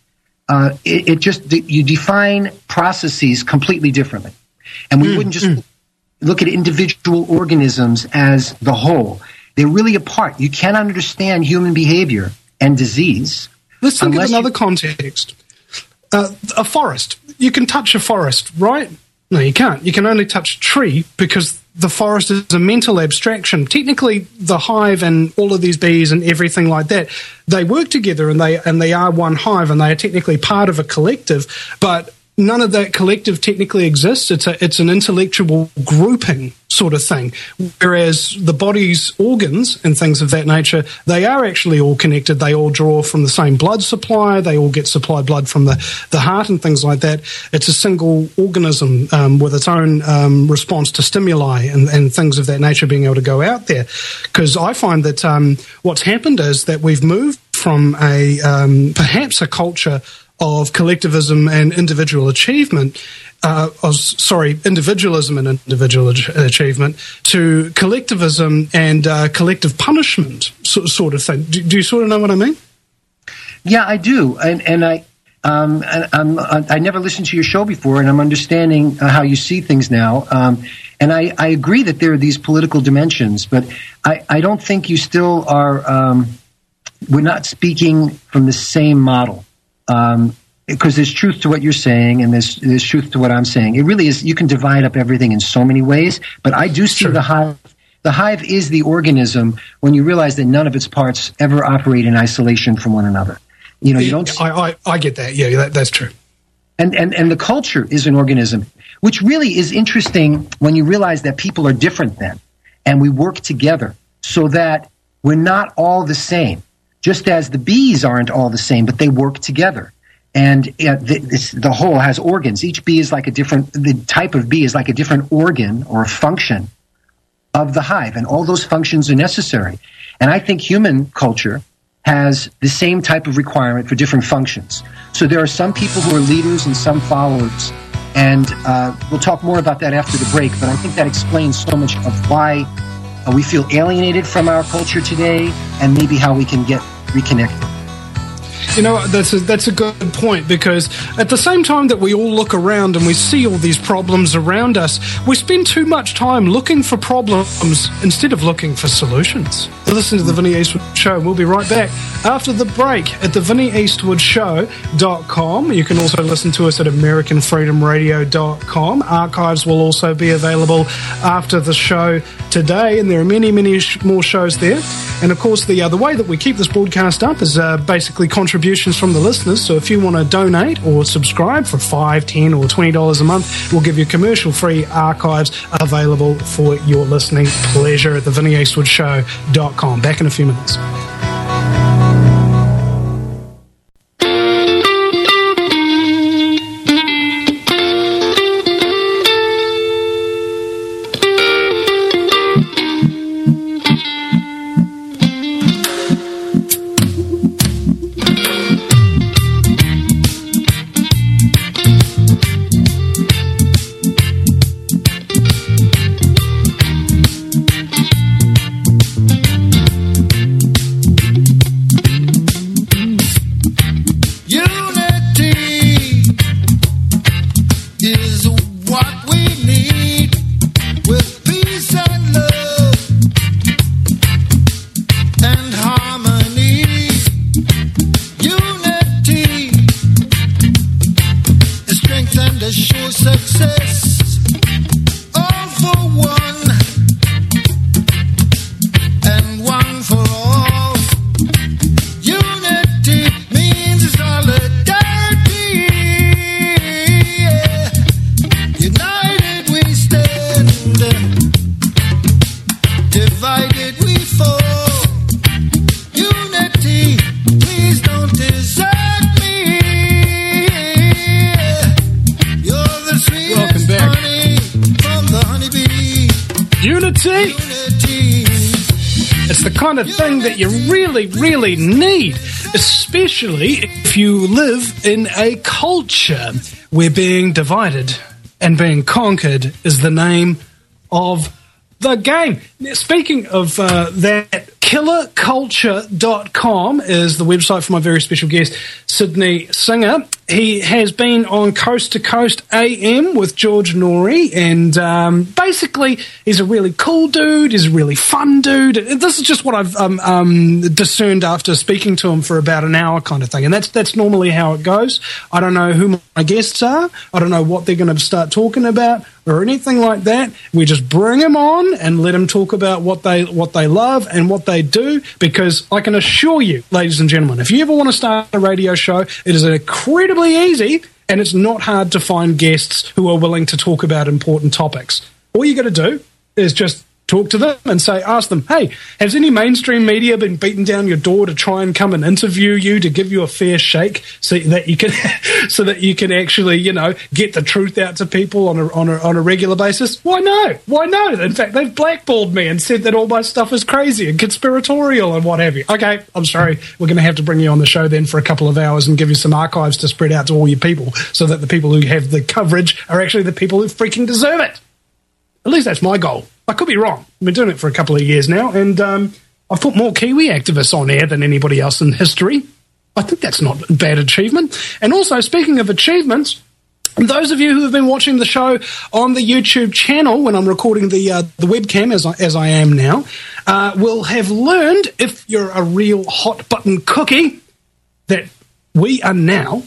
you define processes completely differently. And we wouldn't just look at individual organisms as the whole. They're really a part. You cannot understand human behavior and disease. Let's think of another context. A forest. You can touch a forest, right? No, you can't. You can only touch a tree because the forest is a mental abstraction. Technically, the hive and all of these bees and everything like that, they work together and they are one hive and they are technically part of a collective, but none of that collective technically exists. It's an intellectual grouping sort of thing. Whereas the body's organs and things of that nature, they are actually all connected. They all draw from the same blood supply. They all get supplied blood from the heart and things like that. It's a single organism with its own response to stimuli and things of that nature being able to go out there. Because I find that what's happened is that we've moved from perhaps a culture of collectivism and individual achievement, individualism and individual achievement, to collectivism and collective punishment sort of thing. Do you sort of know what I mean? Yeah, I do, and I never listened to your show before, and I'm understanding how you see things now. And I agree that there are these political dimensions, but I don't think you still are. We're not speaking from the same model. because there's truth to what you're saying and there's truth to what I'm saying. It really is. You can divide up everything in so many ways, but I do see the hive. The hive is the organism when you realize that none of its parts ever operate in isolation from one another. You know, you don't. I get that. Yeah, that's true. And the culture is an organism, which really is interesting when you realize that people are different then, and we work together so that we're not all the same. Just as the bees aren't all the same, but they work together. And the whole has organs. Each bee is like the type of bee is like a different organ or a function of the hive, and all those functions are necessary. And I think human culture has the same type of requirement for different functions. So there are some people who are leaders and some followers, and we'll talk more about that after the break, but I think that explains so much of why we feel alienated from our culture today and maybe how we can get reconnected. You know, that's a good point, because at the same time that we all look around and we see all these problems around us, we spend too much time looking for problems instead of looking for solutions. Listen to The Vinnie Eastwood Show. We'll be right back after the break at thevinnieeastwoodshow.com. You can also listen to us at AmericanFreedomRadio.com. Archives will also be available after the show today, and there are many, many more shows there. And of course, the way that we keep this broadcast up is basically contributions from the listeners. So if you want to donate or subscribe for $5, $10 or $20 a month, we'll give you commercial-free archives available for your listening pleasure at thevinnieeastwoodshow.com. Back in a few minutes. Thing that you really need, especially if you live in a culture where being divided and being conquered is the name of the game. Now, speaking of that, killerculture.com is the website for my very special guest, Sydney Singer. He has been on Coast to Coast AM with George Noory, and basically he's a really cool dude, he's a really fun dude. This is just what I've discerned after speaking to him for about an hour kind of thing, and that's normally how it goes. I don't know who my guests are, I don't know what they're going to start talking about or anything like that. We just bring them on and let them talk about what they love and what they do, because I can assure you, ladies and gentlemen, if you ever want to start a radio show, it is incredibly easy, and it's not hard to find guests who are willing to talk about important topics. All you got to do is just talk to them and ask them, hey, has any mainstream media been beating down your door to try and come and interview you, to give you a fair shake so that you can actually, get the truth out to people on a regular basis? Why no? In fact, they've blackballed me and said that all my stuff is crazy and conspiratorial and what have you. Okay, I'm sorry. We're going to have to bring you on the show then for a couple of hours and give you some archives to spread out to all your people, so that the people who have the coverage are actually the people who freaking deserve it. At least that's my goal. I could be wrong. I've been doing it for a couple of years now, and I've put more Kiwi activists on air than anybody else in history. I think that's not a bad achievement. And also, speaking of achievements, those of you who have been watching the show on the YouTube channel when I'm recording the webcam, as I am now, will have learned, if you're a real hot button cookie, that we are now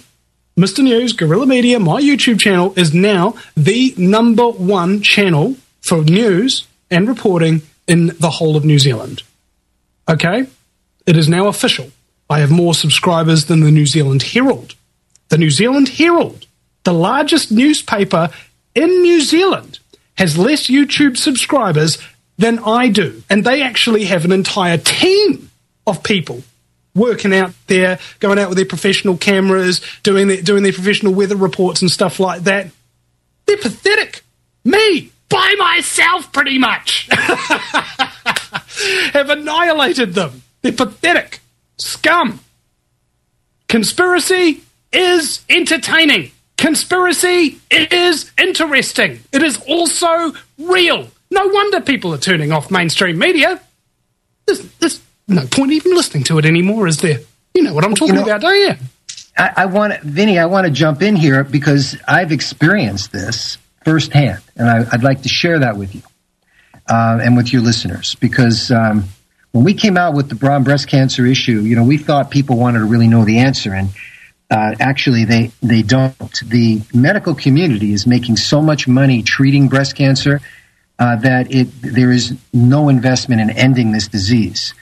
Mr. News, Guerrilla Media, my YouTube channel is now the #1 channel for news and reporting in the whole of New Zealand. Okay? It is now official. I have more subscribers than the New Zealand Herald. The New Zealand Herald, the largest newspaper in New Zealand, has less YouTube subscribers than I do. And they actually have an entire team of people working out there, going out with their professional cameras, doing their professional weather reports and stuff like that. They're pathetic. Me, by myself, pretty much, have annihilated them. They're pathetic. Scum. Conspiracy is entertaining. Conspiracy is interesting. It is also real. No wonder people are turning off mainstream media. There's no point even listening to it anymore, is there? You know what I'm talking about, don't you? Vinny, I want to jump in here because I've experienced this firsthand, and I'd like to share that with you and with your listeners. Because when we came out with the bra and breast cancer issue, we thought people wanted to really know the answer, and actually they don't. The medical community is making so much money treating breast cancer that there is no investment in ending this disease.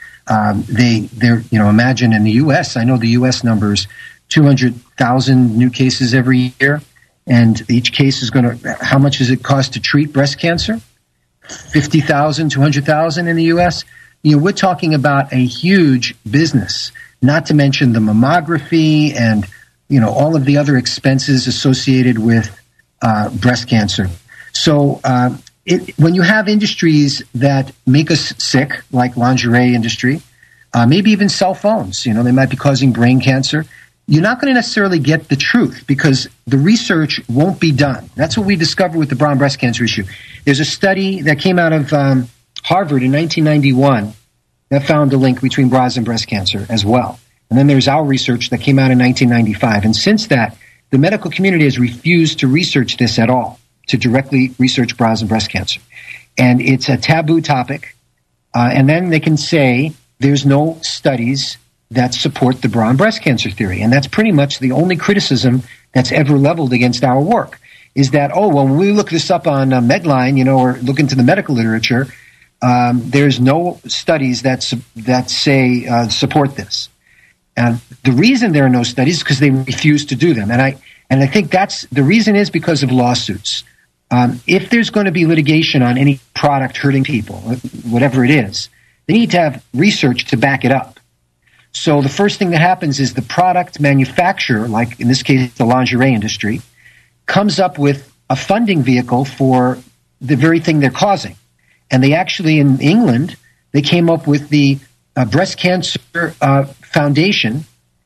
Imagine in the U.S., I know the U.S. numbers, 200,000 new cases every year, and each case is how much does it cost to treat breast cancer? 50,000, 200,000 in the U.S. We're talking about a huge business, not to mention the mammography and, all of the other expenses associated with breast cancer. So, when you have industries that make us sick, like lingerie industry, maybe even cell phones, they might be causing brain cancer, you're not going to necessarily get the truth because the research won't be done. That's what we discovered with the bra and breast cancer issue. There's a study that came out of Harvard in 1991 that found a link between bras and breast cancer as well. And then there's our research that came out in 1995. And since that, the medical community has refused to research this at all, to directly research bras and breast cancer. And it's a taboo topic. And then they can say there's no studies that support the bra and breast cancer theory. And that's pretty much the only criticism that's ever leveled against our work, is that, when we look this up on Medline, or look into the medical literature, there's no studies that say support this. And the reason there are no studies is because they refuse to do them. And I think that's the reason is because of lawsuits. If there's going to be litigation on any product hurting people, whatever it is, they need to have research to back it up. So the first thing that happens is the product manufacturer, like in this case the lingerie industry, comes up with a funding vehicle for the very thing they're causing. And they actually, in England, they came up with the Breast Cancer Foundation,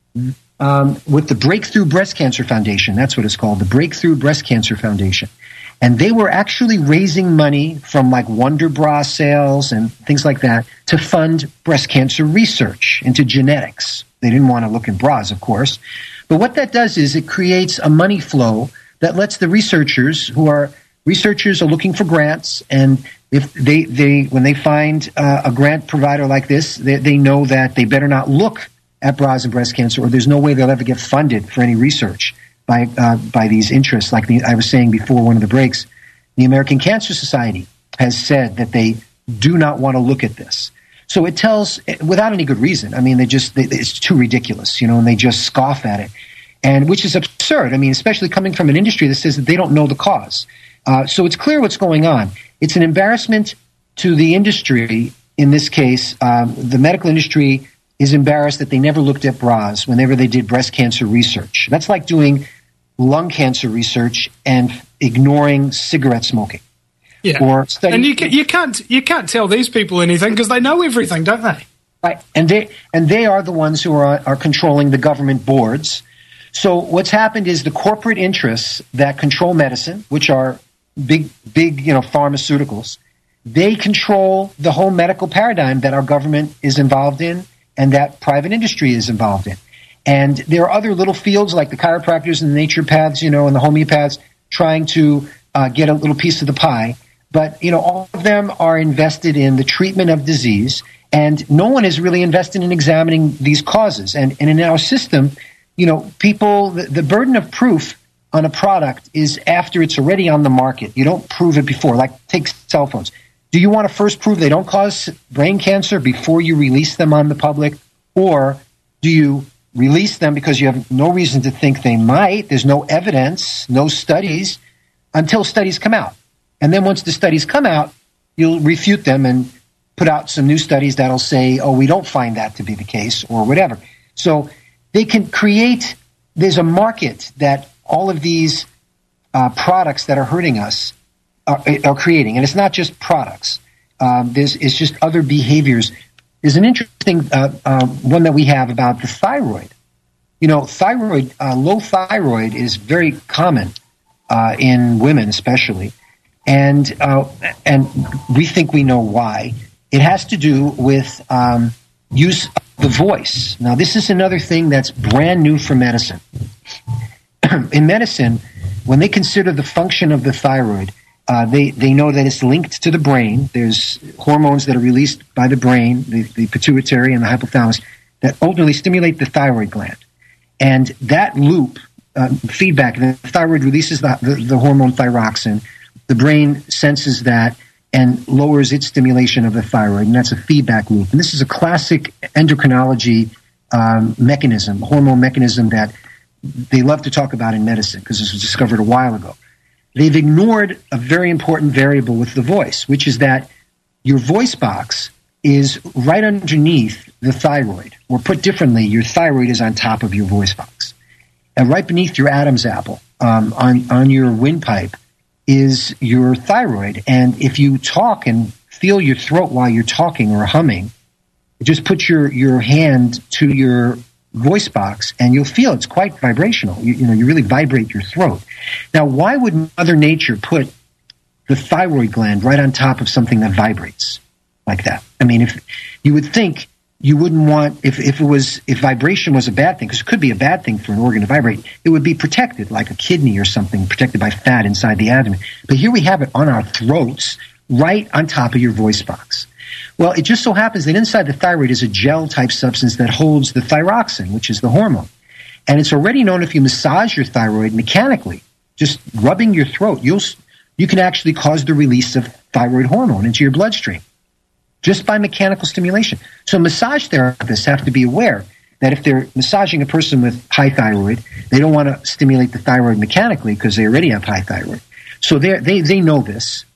with the Breakthrough Breast Cancer Foundation. That's what it's called, the Breakthrough Breast Cancer Foundation. And they were actually raising money from like Wonder Bra sales and things like that to fund breast cancer research into genetics. They didn't want to look at bras, of course. But what that does is it creates a money flow that lets the researchers are looking for grants, and if when they find a grant provider like this, they know that they better not look at bras and breast cancer, or there's no way they'll ever get funded for any research by these interests. Like I was saying before one of the breaks, the American Cancer Society has said that they do not want to look at this. So it tells, without any good reason, I mean, it's too ridiculous, and they just scoff at it, and which is absurd. I mean, especially coming from an industry that says that they don't know the cause. So it's clear what's going on. It's an embarrassment to the industry. In this case, the medical industry is embarrassed that they never looked at bras whenever they did breast cancer research. That's like doing lung cancer research and ignoring cigarette smoking. Yeah, or and you can't tell these people anything because they know everything, don't they? Right, and they are the ones who are controlling the government boards. So what's happened is the corporate interests that control medicine, which are big pharmaceuticals, they control the whole medical paradigm that our government is involved in and that private industry is involved in. And there are other little fields like the chiropractors and the naturopaths, and the homeopaths trying to get a little piece of the pie. But, all of them are invested in the treatment of disease, and no one is really invested in examining these causes. And in our system, people, the burden of proof on a product is after it's already on the market. You don't prove it before. Like, take cell phones. Do you want to first prove they don't cause brain cancer before you release them on the public? Or do you release them because you have no reason to think they might? There's no evidence, no studies, until studies come out. And then once the studies come out, you'll refute them and put out some new studies that'll say, oh, we don't find that to be the case, or whatever. So they can create, there's a market that all of these products that are hurting us are creating. And it's not just products. It's just other behaviors. There's an interesting one that we have about the thyroid. Thyroid, low thyroid is very common in women especially. And we think we know why. It has to do with use of the voice. Now, this is another thing that's brand new for medicine. In medicine, when they consider the function of the thyroid, they know that it's linked to the brain. There's hormones that are released by the brain, the pituitary and the hypothalamus, that ultimately stimulate the thyroid gland. And that loop, feedback, the thyroid releases the hormone thyroxine. The brain senses that and lowers its stimulation of the thyroid, and that's a feedback loop. And this is a classic endocrinology mechanism, hormone mechanism that they love to talk about in medicine because this was discovered a while ago. They've ignored a very important variable with the voice, which is that your voice box is right underneath the thyroid. Or put differently, your thyroid is on top of your voice box. And right beneath your Adam's apple, on your windpipe, is your thyroid. And if you talk and feel your throat while you're talking or humming, just put your hand to your voice box and you'll feel it's quite vibrational. You really vibrate your throat. Now, why would Mother Nature put the thyroid gland right on top of something that vibrates like that? I mean, if you would think you wouldn't want, if vibration was a bad thing, because it could be a bad thing for an organ to vibrate, it would be protected, like a kidney or something, protected by fat inside the abdomen. But here we have it on our throats, right on top of your voice box. Well, it just so happens that inside the thyroid is a gel-type substance that holds the thyroxine, which is the hormone. And it's already known if you massage your thyroid mechanically, just rubbing your throat, you can actually cause the release of thyroid hormone into your bloodstream, just by mechanical stimulation. So massage therapists have to be aware that if they're massaging a person with high thyroid, they don't want to stimulate the thyroid mechanically because they already have high thyroid. So they know this.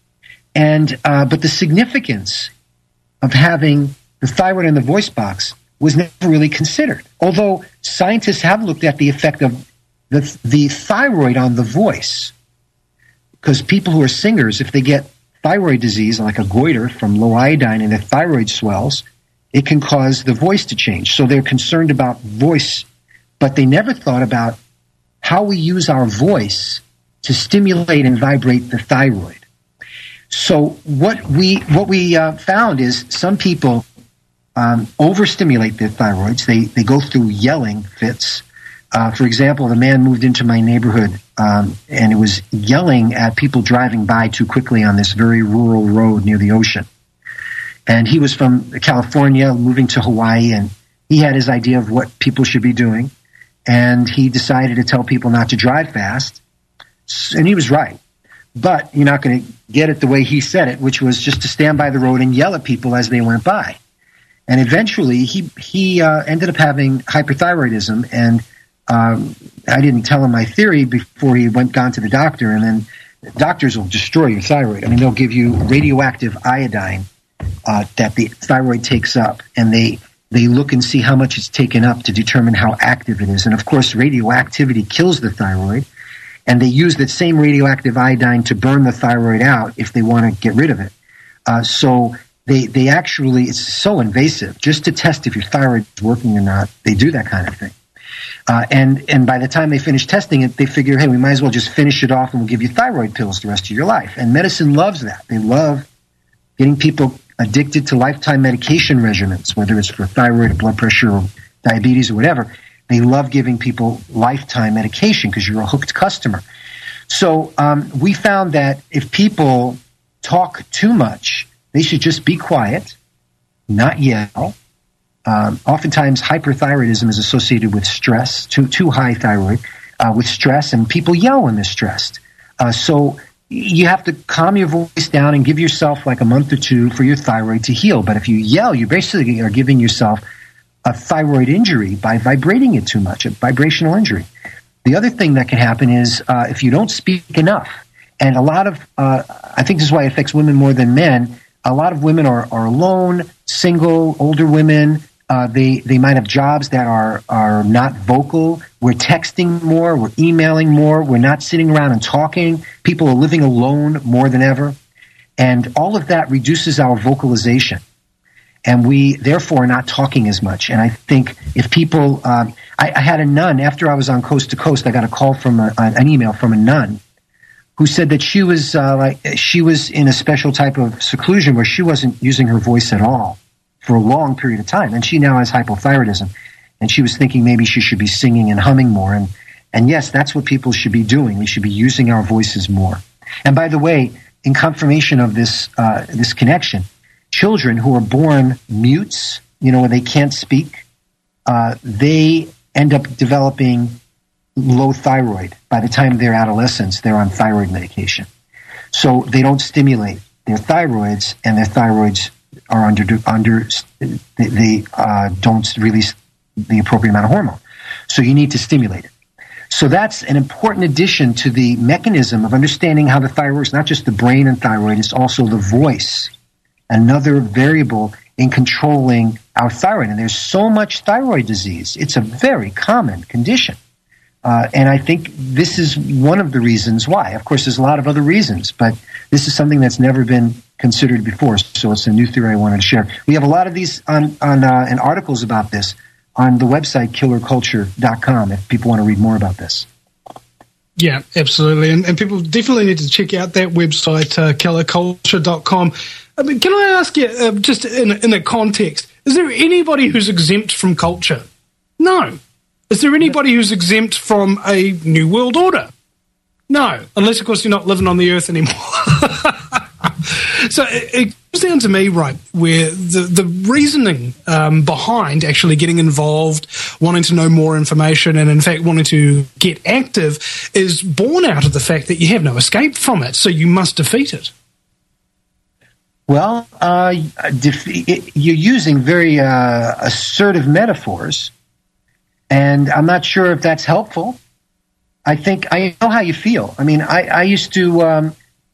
But the significance of having the thyroid in the voice box was never really considered. Although scientists have looked at the effect of the thyroid on the voice. Because people who are singers, if they get thyroid disease, like a goiter from low iodine and their thyroid swells, it can cause the voice to change. So they're concerned about voice, but they never thought about how we use our voice to stimulate and vibrate the thyroid. So what we found is some people overstimulate their thyroids. They go through yelling fits. For example, the man moved into my neighborhood and it was yelling at people driving by too quickly on this very rural road near the ocean. And he was from California, moving to Hawaii, and he had his idea of what people should be doing. And he decided to tell people not to drive fast. And he was right. But you're not going to get it the way he said it, which was just to stand by the road and yell at people as they went by. And eventually he ended up having hyperthyroidism, and I didn't tell him my theory before he gone to the doctor, and then doctors will destroy your thyroid. I mean, they'll give you radioactive iodine that the thyroid takes up, and they look and see how much it's taken up to determine how active it is. And of course, radioactivity kills the thyroid, and they use that same radioactive iodine to burn the thyroid out if they want to get rid of it. So they actually, it's so invasive, just to test if your thyroid is working or not. They do that kind of thing. And by the time they finish testing it, they figure, hey, we might as well just finish it off and we'll give you thyroid pills the rest of your life. And medicine loves that. They love getting people addicted to lifetime medication regimens, whether it's for thyroid or blood pressure or diabetes or whatever. They love giving people lifetime medication because you're a hooked customer. So we found that if people talk too much, they should just be quiet, not yell, oftentimes hyperthyroidism is associated with stress, too high thyroid, with stress, and people yell when they're stressed. So you have to calm your voice down and give yourself like a month or two for your thyroid to heal. But if you yell, you basically are giving yourself a thyroid injury by vibrating it too much, a vibrational injury. The other thing that can happen is if you don't speak enough, and a lot of, I think this is why it affects women more than men, a lot of women are alone, single, older women. They might have jobs that are not vocal. We're texting more. We're emailing more. We're not sitting around and talking. People are living alone more than ever. And all of that reduces our vocalization. And we, therefore, are not talking as much. And I think if people, I had a nun, after I was on Coast to Coast, I got a call from an email from a nun who said that she was she was in a special type of seclusion where she wasn't using her voice at all for a long period of time. And she now has hypothyroidism. And she was thinking maybe she should be singing and humming more. And yes, that's what people should be doing. We should be using our voices more. And by the way, in confirmation of this this connection, children who are born mutes, where they can't speak, they end up developing low thyroid. By the time they're adolescents, they're on thyroid medication. So they don't stimulate their thyroids, and their thyroids are they don't release the appropriate amount of hormone. So you need to stimulate it. So that's an important addition to the mechanism of understanding how the thyroid is not just the brain and thyroid, it's also the voice, another variable in controlling our thyroid. And there's so much thyroid disease. It's a very common condition. And I think this is one of the reasons why. Of course, there's a lot of other reasons, but this is something that's never been considered before. So it's a new theory I wanted to share. We have a lot of these and articles about this on the website killerculture.com if people want to read more about this. Yeah, absolutely. And people definitely need to check out that website, killerculture.com. I mean, can I ask you, just in a context, is there anybody who's exempt from culture? No. Is there anybody who's exempt from a New World Order? No. Unless, of course, you're not living on the earth anymore. So it comes down to me, right, where the reasoning behind actually getting involved, wanting to know more information, and in fact wanting to get active is born out of the fact that you have no escape from it, so you must defeat it. Well, you're using very assertive metaphors, and I'm not sure if that's helpful. I think I know how you feel. I mean, I used to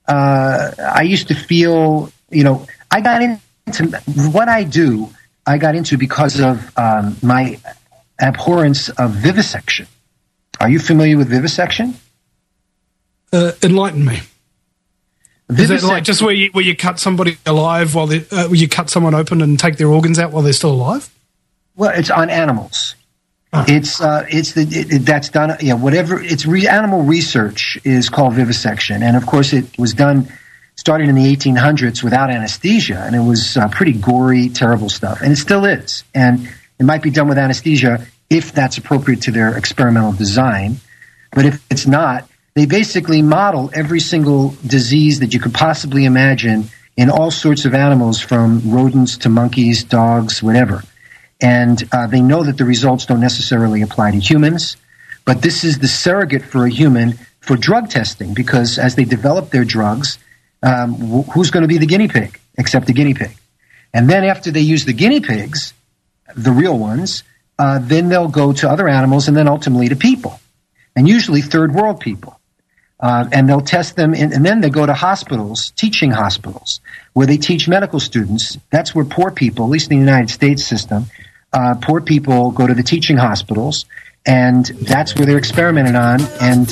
feel, I got into what I do. I got into because of my abhorrence of vivisection. Are you familiar with vivisection? Enlighten me. Is it like just where you cut somebody alive while you cut someone open and take their organs out while they're still alive? Well, it's on animals. Oh. That's done. Yeah, whatever. Animal research is called vivisection, and of course, it was started in the 1800s without anesthesia, and it was pretty gory, terrible stuff, and it still is. And it might be done with anesthesia if that's appropriate to their experimental design, but if it's not, they basically model every single disease that you could possibly imagine in all sorts of animals, from rodents to monkeys, dogs, whatever. And they know that the results don't necessarily apply to humans, but this is the surrogate for a human for drug testing, because as they develop their drugs, who's going to be the guinea pig except the guinea pig? And then after they use the guinea pigs, the real ones, then they'll go to other animals and then ultimately to people, and usually third world people. And they'll test them, and then they go to hospitals, teaching hospitals, where they teach medical students. That's where poor people, at least in the United States system, poor people go to the teaching hospitals, and that's where they're experimented on and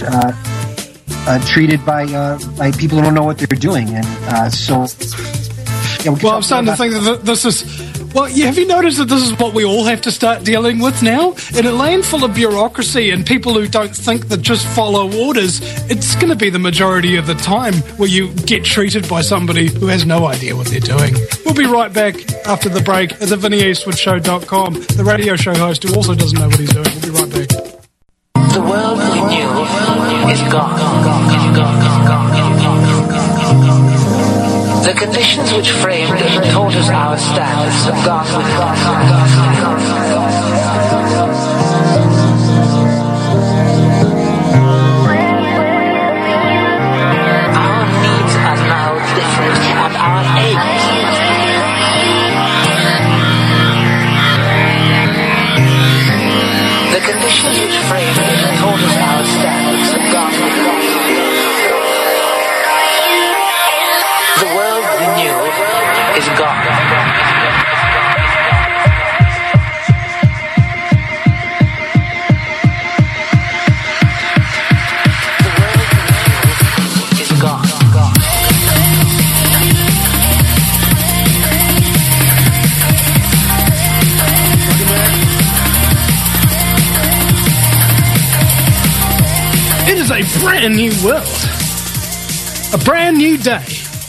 treated by people who don't know what they're doing. And so, well, I'm starting to think that this is. Well, have you noticed that this is what we all have to start dealing with now? In a land full of bureaucracy and people who don't think that just follow orders, it's going to be the majority of the time where you get treated by somebody who has no idea what they're doing. We'll be right back after the break at theVinnyEastwoodshow.com, the radio show host who also doesn't know what he's doing. We'll be right back. The world we knew is gone. The conditions which framed and taught us our standards have gone with us. is a brand new world. A brand new day.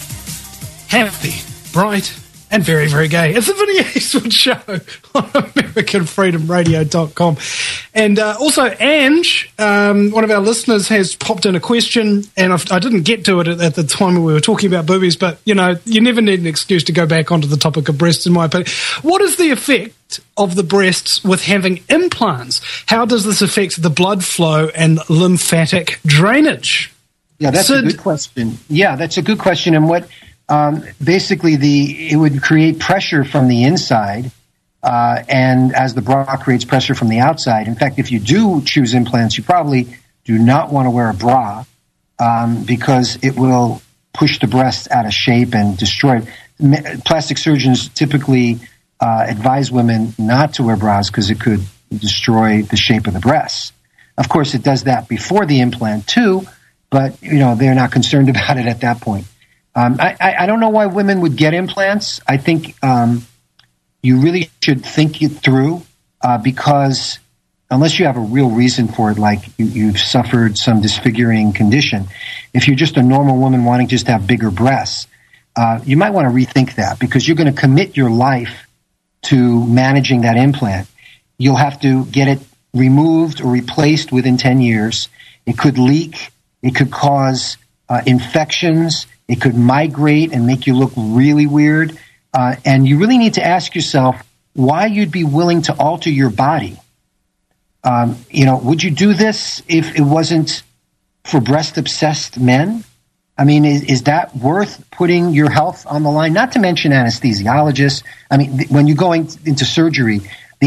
Happy, bright, and very, very gay. It's the Vinny Eastwood Show on AmericanFreedomRadio.com. And also, Ange, one of our listeners, has popped in a question, and I didn't get to it at the time when we were talking about boobies, but, you know, you never need an excuse to go back onto the topic of breasts, in my opinion. What is the effect of the breasts with having implants? How does this affect the blood flow and lymphatic drainage? Yeah, that's a good question. Yeah, that's a good question. And what basically it would create pressure from the inside, and as the bra creates pressure from the outside. In fact, if you do choose implants, you probably do not want to wear a bra because it will push the breasts out of shape and destroy it. Plastic surgeons typically advise women not to wear bras because it could destroy the shape of the breasts. Of course, it does that before the implant too, but you know they're not concerned about it at that point. I don't know why women would get implants. I think you really should think it through because unless you have a real reason for it, like you've suffered some disfiguring condition, if you're just a normal woman wanting just to have bigger breasts, you might want to rethink that because you're going to commit your life to managing that implant. You'll have to get it removed or replaced within 10 years. It could leak. It could cause infections. It could migrate and make you look really weird. And you really need to ask yourself why you'd be willing to alter your body. Would you do this if it wasn't for breast-obsessed men? I mean, is that worth putting your health on the line? Not to mention anesthesiologists. I mean, when you're going into surgery, the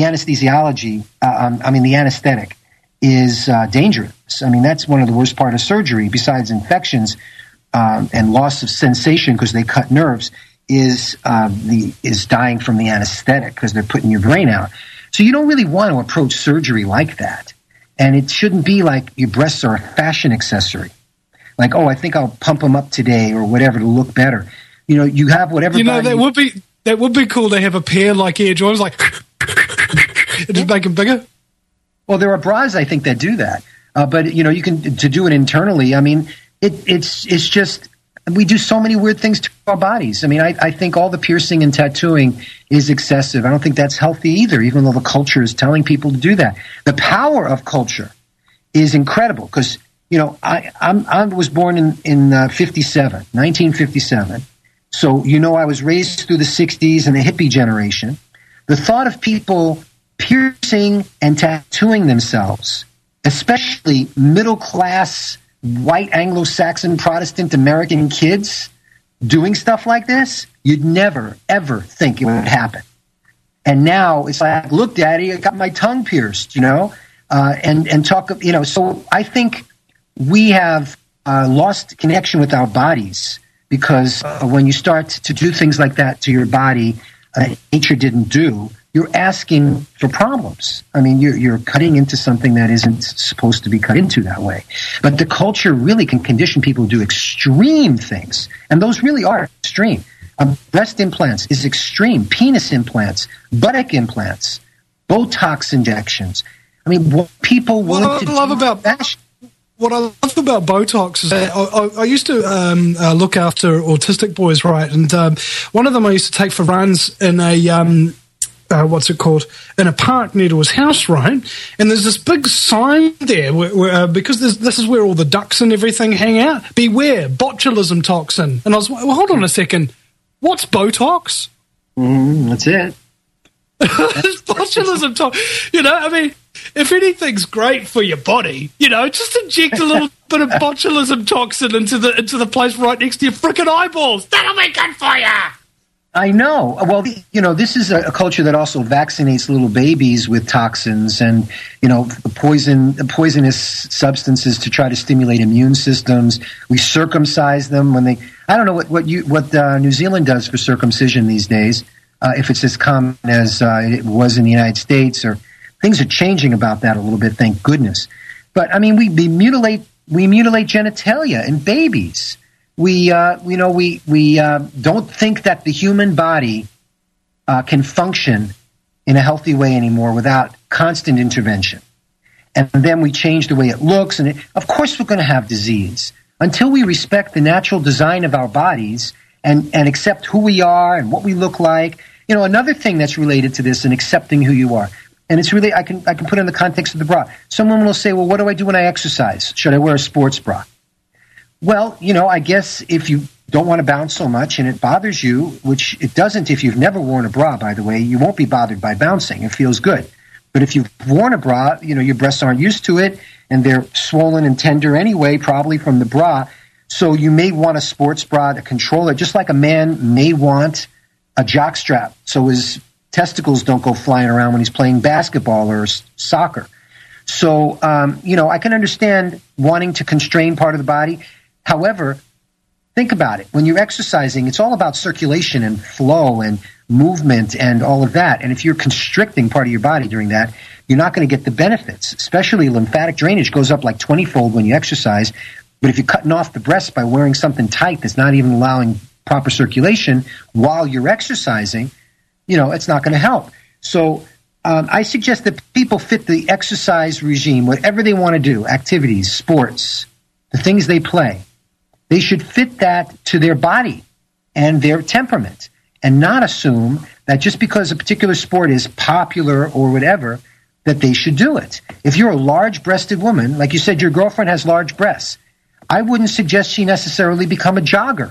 anesthetic is dangerous. I mean, that's one of the worst part of surgery, besides infections and loss of sensation because they cut nerves, is dying from the anesthetic because they're putting your brain out. So you don't really want to approach surgery like that. And it shouldn't be like your breasts are a fashion accessory. Like, oh, I think I'll pump them up today or whatever to look better. You know, you have whatever. You know, that would be cool to have a pair like Air Jordans, like just make them bigger. Well, there are bras I think that do that, but you know, you can to do it internally. I mean, it's just we do so many weird things to our bodies. I mean, I think all the piercing and tattooing is excessive. I don't think that's healthy either, even though the culture is telling people to do that. The power of culture is incredible because. You know, I was born in 1957. So, you know, I was raised through the 60s and the hippie generation. The thought of people piercing and tattooing themselves, especially middle-class, white Anglo-Saxon Protestant American kids doing stuff like this, you'd never, ever think it would happen. And now it's like, look, Daddy, I got my tongue pierced, you know, and talk, you know, so I think we have lost connection with our bodies because when you start to do things like that to your body, nature didn't do, you're asking for problems. I mean, you're cutting into something that isn't supposed to be cut into that way. But the culture really can condition people to do extreme things, and those really are extreme. Breast implants is extreme. Penis implants, buttock implants, Botox injections. I mean, what people want to do fashion. What I love about Botox is that I used to look after autistic boys, right? And one of them I used to take for runs in a in a park near to his house, right? And there's this big sign there where because this is where all the ducks and everything hang out. Beware, botulism toxin. And I was, well, hold on a second. What's Botox? That's it. It's botulism toxin. You know, I mean, if anything's great for your body, you know, just inject a little bit of botulism toxin into the place right next to your frickin' eyeballs. That'll be good for you. I know. Well, you know, this is a culture that also vaccinates little babies with toxins and, you know, poisonous substances to try to stimulate immune systems. We circumcise them when they. I don't know what New Zealand does for circumcision these days. If it's as common as it was in the United States, or things are changing about that a little bit, thank goodness. But I mean, we mutilate genitalia in babies. We don't think that the human body can function in a healthy way anymore without constant intervention. and then we change the way it looks, and of course we're going to have disease. Until we respect the natural design of our bodies and accept who we are and what we look like. You know, another thing that's related to this and accepting who you are, and it's really, I can put it in the context of the bra. Someone will say, well, what do I do when I exercise? Should I wear a sports bra? Well, you know, I guess if you don't want to bounce so much and it bothers you, which it doesn't if you've never worn a bra, by the way, you won't be bothered by bouncing. It feels good. But if you've worn a bra, you know, your breasts aren't used to it and they're swollen and tender anyway, probably from the bra. So you may want a sports bra to control it, just like a man may want a jock strap so his testicles don't go flying around when he's playing basketball or soccer. So, you know, I can understand wanting to constrain part of the body. However, think about it. When you're exercising, it's all about circulation and flow and movement and all of that. And if you're constricting part of your body during that, you're not going to get the benefits, especially lymphatic drainage goes up like 20-fold when you exercise. But if you're cutting off the breast by wearing something tight that's not even allowing proper circulation while you're exercising, you know, it's not going to help. So I suggest that people fit the exercise regime, whatever they want to do, activities, sports, the things they play. They should fit that to their body and their temperament and not assume that just because a particular sport is popular or whatever, that they should do it. If you're a large-breasted woman, like you said, your girlfriend has large breasts, I wouldn't suggest she necessarily become a jogger.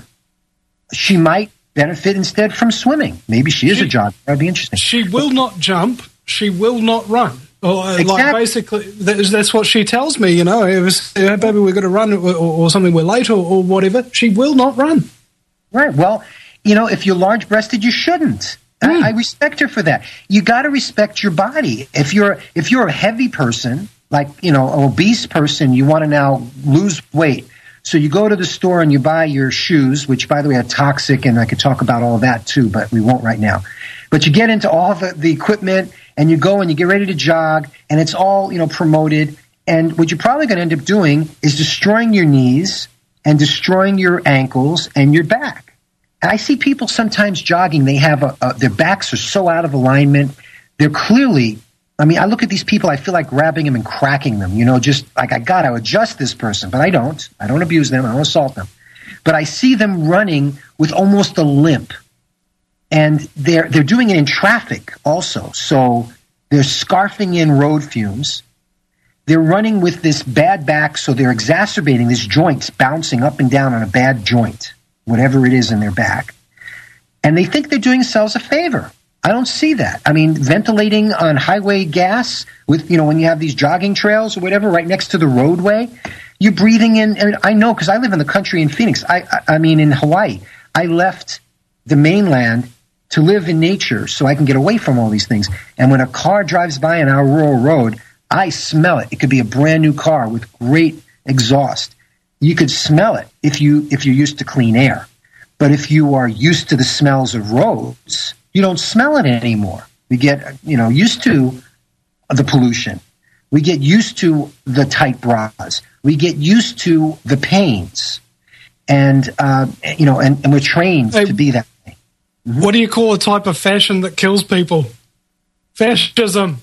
She might benefit instead from swimming. Maybe she is a jogger. That'd be interesting. She will not jump. She will not run. Or, Exactly. like, basically, that's what she tells me, you know. It was, baby, we're going to run or something, we're late or whatever. She will not run. Right. Well, you know, if you're large-breasted, you shouldn't. I respect her for that. You got to respect your body. If you're a heavy person, like, you know, an obese person, you want to now lose weight. So you go to the store and you buy your shoes, which, by the way, are toxic, and I could talk about all that too, but we won't right now. But you get into all the equipment, and you go and you get ready to jog, and it's all, you know, promoted. And what you're probably going to end up doing is destroying your knees and destroying your ankles and your back. And I see people sometimes jogging, they have their backs are so out of alignment. They're clearly, I mean, I look at these people, I feel like grabbing them and cracking them, you know, just like I got to adjust this person, but I don't. I don't abuse them. I don't assault them. But I see them running with almost a limp. And they're doing it in traffic also. So they're scarfing in road fumes. They're running with this bad back, so they're exacerbating this joint bouncing up and down on a bad joint, whatever it is in their back. And they think they're doing themselves a favor. I don't see that. I mean, ventilating on highway gas with, you know, when you have these jogging trails or whatever right next to the roadway, you're breathing in. And I know because I live in the country in Phoenix. I mean, in Hawaii, I left the mainland to live in nature so I can get away from all these things. And when a car drives by on our rural road, I smell it. It could be a brand new car with great exhaust. You could smell it if you're used to clean air. But if you are used to the smells of roads, you don't smell it anymore. We get, you know, used to the pollution. We get used to the tight bras. We get used to the pains. And, you know, and we're trained to be that way. What do you call a type of fashion that kills people? Fascism.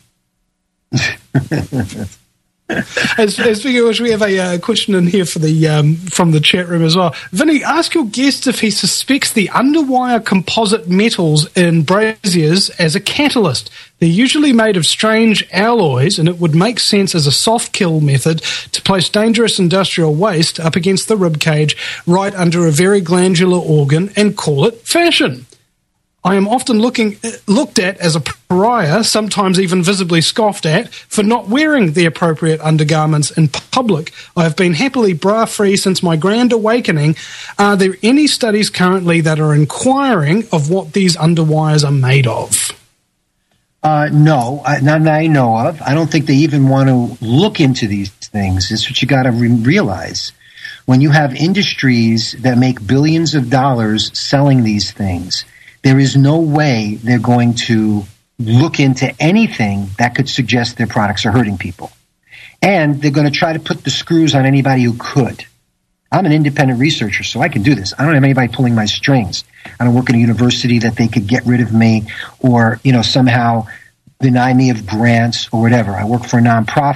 Speaking of which, we have a question in here for the from the chat room as well. Vinny, ask your guest if he suspects the underwire composite metals in braziers as a catalyst. They're usually made of strange alloys, and it would make sense as a soft kill method to place dangerous industrial waste up against the rib cage right under a very glandular organ and call it fashion. I am often looked at as a pariah, sometimes even visibly scoffed at, for not wearing the appropriate undergarments in public. I have been happily bra-free since my grand awakening. Are there any studies currently that are inquiring of what these underwires are made of? No, none that I know of. I don't think they even want to look into these things. That's what you got to realize. When you have industries that make billions of dollars selling these things, there is no way they're going to look into anything that could suggest their products are hurting people. And they're going to try to put the screws on anybody who could. I'm an independent researcher, so I can do this. I don't have anybody pulling my strings. I don't work in a university that they could get rid of me or, you know, somehow deny me of grants or whatever. I work for a nonprofit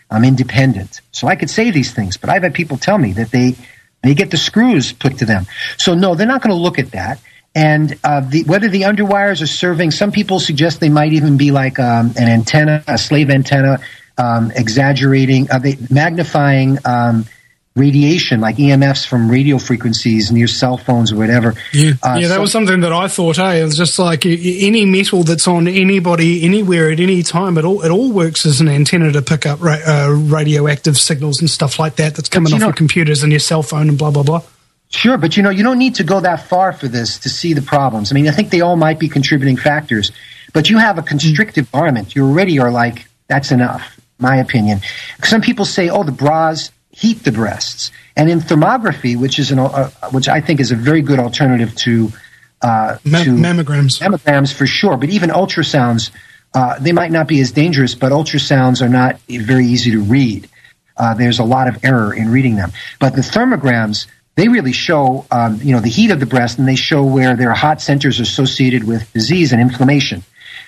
I'm independent. So I could say these things, but I've had people tell me that they get the screws put to them. So no, they're not going to look at that. And whether the underwires are serving, some people suggest they might even be like an antenna, a slave antenna, exaggerating, magnifying radiation, like EMFs from radio frequencies near cell phones or whatever. That was something that I thought. It was just like any metal that's on anybody, anywhere, at any time. It all works as an antenna to pick up radioactive signals and stuff like that. That's coming off your computers and your cell phone and blah blah blah. Sure, but you don't need to go that far for this to see the problems. I mean, I think they all might be contributing factors, but you have a constrictive garment. You already are like, that's enough, my opinion. Some people say, the bras heat the breasts. And in thermography, which I think is a very good alternative to mammograms. Mammograms for sure, but even ultrasounds, they might not be as dangerous, but ultrasounds are not very easy to read. There's a lot of error in reading them. But the thermograms, they really show, the heat of the breast, and they show where there are hot centers associated with disease and inflammation.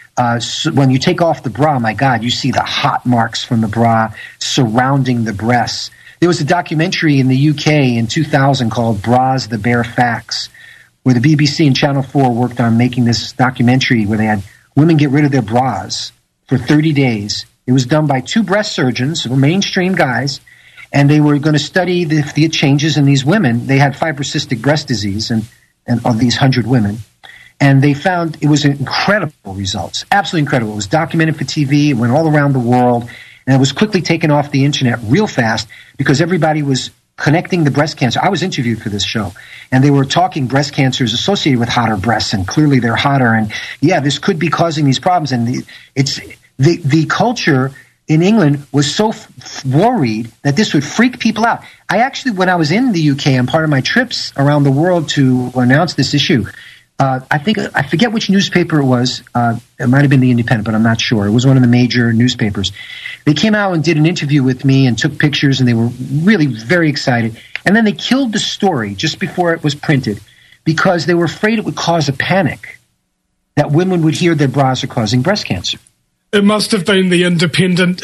So when you take off the bra, my God, you see the hot marks from the bra surrounding the breasts. There was a documentary in the UK in 2000 called Bras, the Bare Facts, where the BBC and Channel 4 worked on making this documentary where they had women get rid of their bras for 30 days. It was done by 2 breast surgeons, who were mainstream guys, and they were going to study the changes in these women. They had fibrocystic breast disease and of these 100 women. And they found it was incredible results, absolutely incredible. It was documented for TV. It went all around the world. And it was quickly taken off the internet real fast because everybody was connecting the breast cancer. I was interviewed for this show, and they were talking breast cancer is associated with hotter breasts, and clearly they're hotter. And yeah, this could be causing these problems. And the culture in England was so worried that this would freak people out. I actually, when I was in the UK on part of my trips around the world to announce this issue, I forget which newspaper it was. It might have been the Independent, but I'm not sure. It was one of the major newspapers. They came out and did an interview with me and took pictures, and they were really very excited. And then they killed the story just before it was printed because they were afraid it would cause a panic that women would hear their bras are causing breast cancer. It must have been the Independent.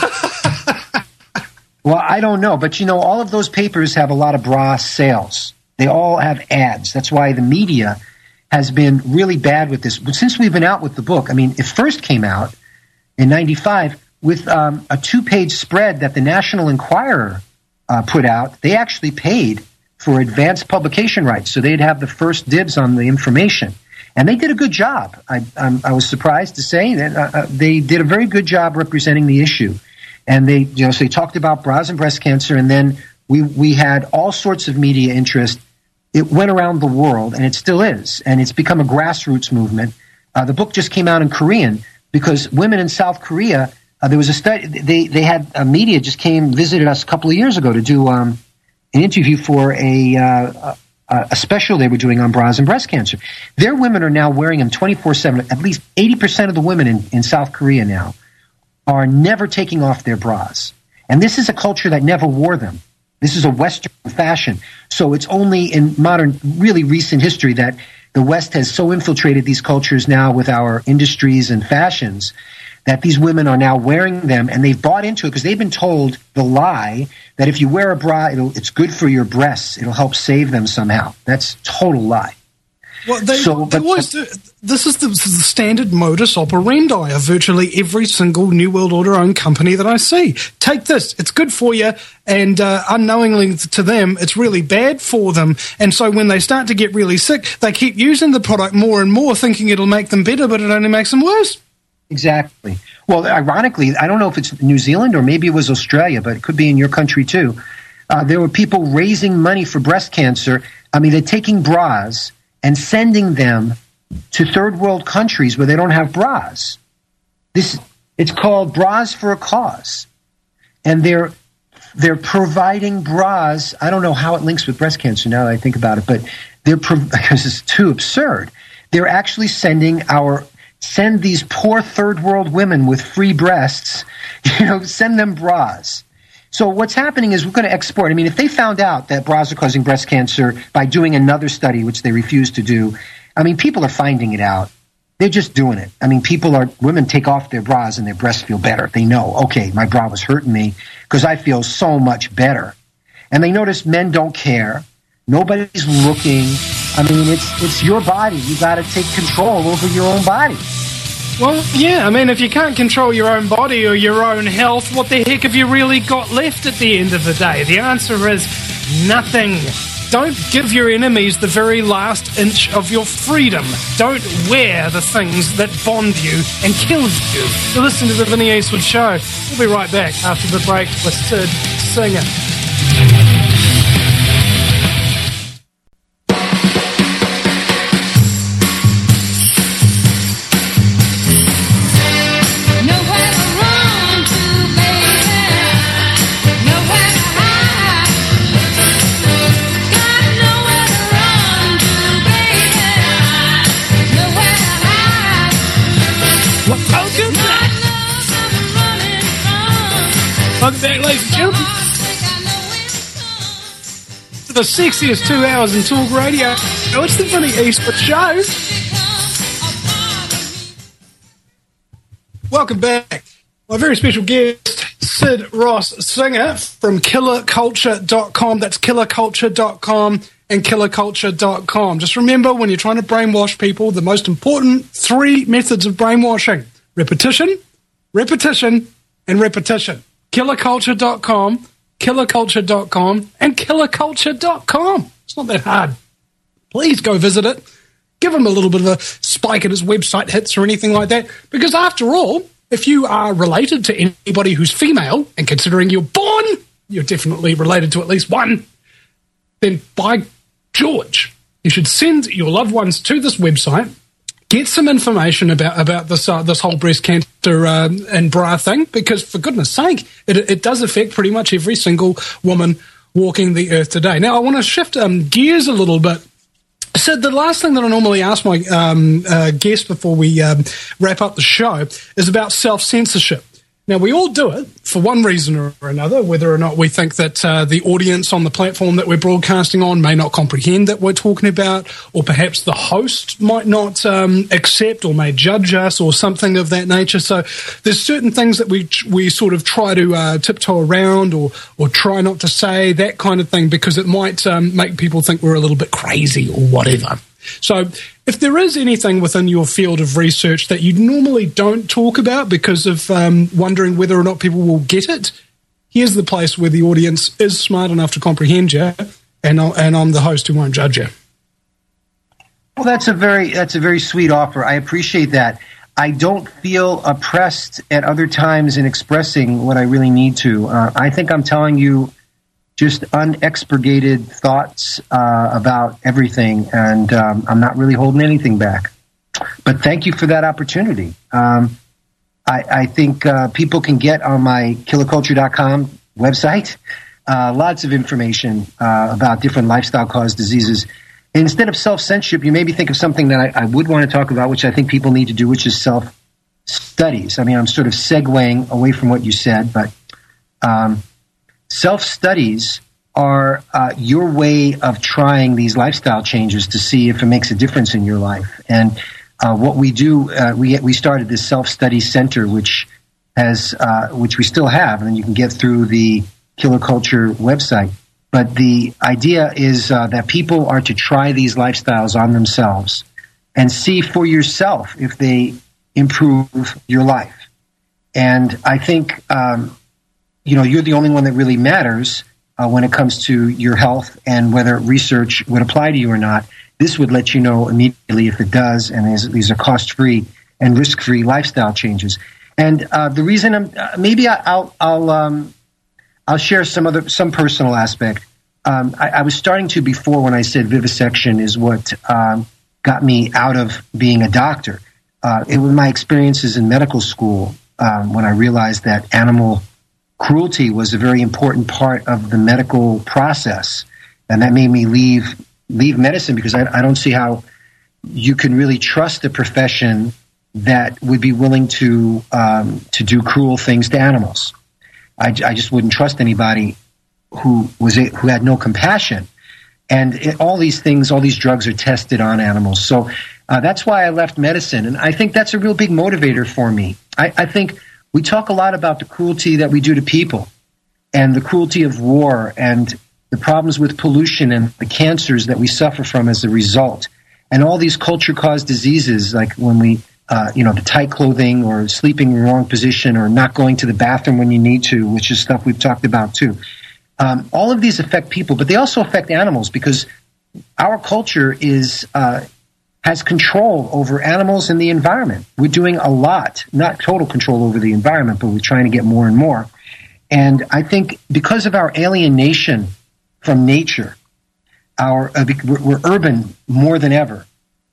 Well, I don't know, but all of those papers have a lot of bra sales. They all have ads. That's why the media has been really bad with this. But since we've been out with the book, I mean, it first came out in 95 with a 2-page spread that the National Enquirer put out. They actually paid for advanced publication rights, so they'd have the first dibs on the information. And they did a good job. I was surprised to say that they did a very good job representing the issue. And they, so they talked about bras and breast cancer, and then we had all sorts of media interest. It went around the world, and it still is, and it's become a grassroots movement. The book just came out in Korean because women in South Korea, there was a study, they had media just visited us a couple of years ago to do an interview for a special they were doing on bras and breast cancer. Their women are now wearing them 24/7. At least 80% of the women in South Korea now are never taking off their bras. And this is a culture that never wore them. This is a Western fashion. So it's only in modern, really recent history that the West has so infiltrated these cultures now with our industries and fashions that these women are now wearing them, and they've bought into it because they've been told the lie that if you wear a bra, it's good for your breasts. It'll help save them somehow. That's a total lie. Well, this is the standard modus operandi of virtually every single New World Order-owned company that I see. Take this. It's good for you, and unknowingly to them, it's really bad for them. And so when they start to get really sick, they keep using the product more and more, thinking it'll make them better, but it only makes them worse. Exactly. Well, ironically, I don't know if it's New Zealand or maybe it was Australia, but it could be in your country too. There were people raising money for breast cancer. I mean, they're taking bras and sending them to third world countries where they don't have bras. It's called Bras for a Cause. And they're providing bras. I don't know how it links with breast cancer now that I think about it, but because it's too absurd. They're actually send these poor third world women with free breasts, send them bras. So what's happening is we're going to export. I mean, if they found out that bras are causing breast cancer by doing another study, which they refuse to do, I mean, people are finding it out. they're just doing it. I mean, women take off their bras and their breasts feel better. They know, okay, my bra was hurting me because I feel so much better. And they notice men don't care. Nobody's looking. I mean, it's your body. You got to take control over your own body. Well, yeah, I mean, if you can't control your own body or your own health, what the heck have you really got left at the end of the day? The answer is nothing. Don't give your enemies the very last inch of your freedom. Don't wear the things that bond you and kill you. So listen to the Vinny Eastwood Show. We'll be right back after the break with Sid Singer. Welcome back, ladies and gentlemen, to the sexiest 2 hours in talk radio. Oh, it's the Vinny Eastwood Show. Welcome back. My very special guest, Sid Ross Singer from killerculture.com. That's killerculture.com and killerculture.com. Just remember, when you're trying to brainwash people, the most important 3 methods of brainwashing: repetition, repetition, and repetition. Killerculture.com, killerculture.com, and killerculture.com. It's not that hard. Please go visit it. Give him a little bit of a spike at his website hits or anything like that. Because after all, if you are related to anybody who's female, and considering you're born, you're definitely related to at least one, then by George, you should send your loved ones to this website. Get some information about this whole breast cancer and bra thing, because for goodness sake, it does affect pretty much every single woman walking the earth today. Now, I want to shift gears a little bit. So the last thing that I normally ask my guests before we wrap up the show is about self-censorship. Now, we all do it for one reason or another, whether or not we think that the audience on the platform that we're broadcasting on may not comprehend that we're talking about, or perhaps the host might not accept or may judge us or something of that nature. So there's certain things that we sort of try to tiptoe around or try not to say, that kind of thing, because it might make people think we're a little bit crazy or whatever. So if there is anything within your field of research that you normally don't talk about because of wondering whether or not people will get it, here's the place where the audience is smart enough to comprehend you, and I'm the host who won't judge you. Well, that's a very sweet offer. I appreciate that. I don't feel oppressed at other times in expressing what I really need to. I think I'm telling you just unexpurgated thoughts about everything, and I'm not really holding anything back. But thank you for that opportunity. I think people can get on my killerculture.com website lots of information about different lifestyle-caused diseases. Instead of self-censorship, you maybe think of something that I would want to talk about, which I think people need to do, which is self-studies. I mean, I'm sort of segueing away from what you said, but self-studies are your way of trying these lifestyle changes to see if it makes a difference in your life. And what we do, we started this self-study center, which we still have, and you can get through the Killer Culture website. But the idea is that people are to try these lifestyles on themselves and see for yourself if they improve your life. And I think you're the only one that really matters when it comes to your health and whether research would apply to you or not. This would let you know immediately if it does, and these are cost-free and risk-free lifestyle changes. And the reason I'll share some personal aspect. I was starting to before when I said vivisection is what got me out of being a doctor. It was my experiences in medical school when I realized that animal cruelty was a very important part of the medical process, and that made me leave medicine, because I don't see how you can really trust a profession that would be willing to do cruel things to animals. I just wouldn't trust anybody who had no compassion. And all these drugs are tested on animals. So That's why I left medicine. And I think that's a real big motivator for me. I think we talk a lot about the cruelty that we do to people and the cruelty of war and the problems with pollution and the cancers that we suffer from as a result. And all these culture-caused diseases, like when we, the tight clothing or sleeping in the wrong position or not going to the bathroom when you need to, which is stuff we've talked about too. All of these affect people, but they also affect animals because our culture has control over animals and the environment. We're doing a lot, not total control over the environment, but we're trying to get more and more. And I think because of our alienation from nature, we're urban more than ever.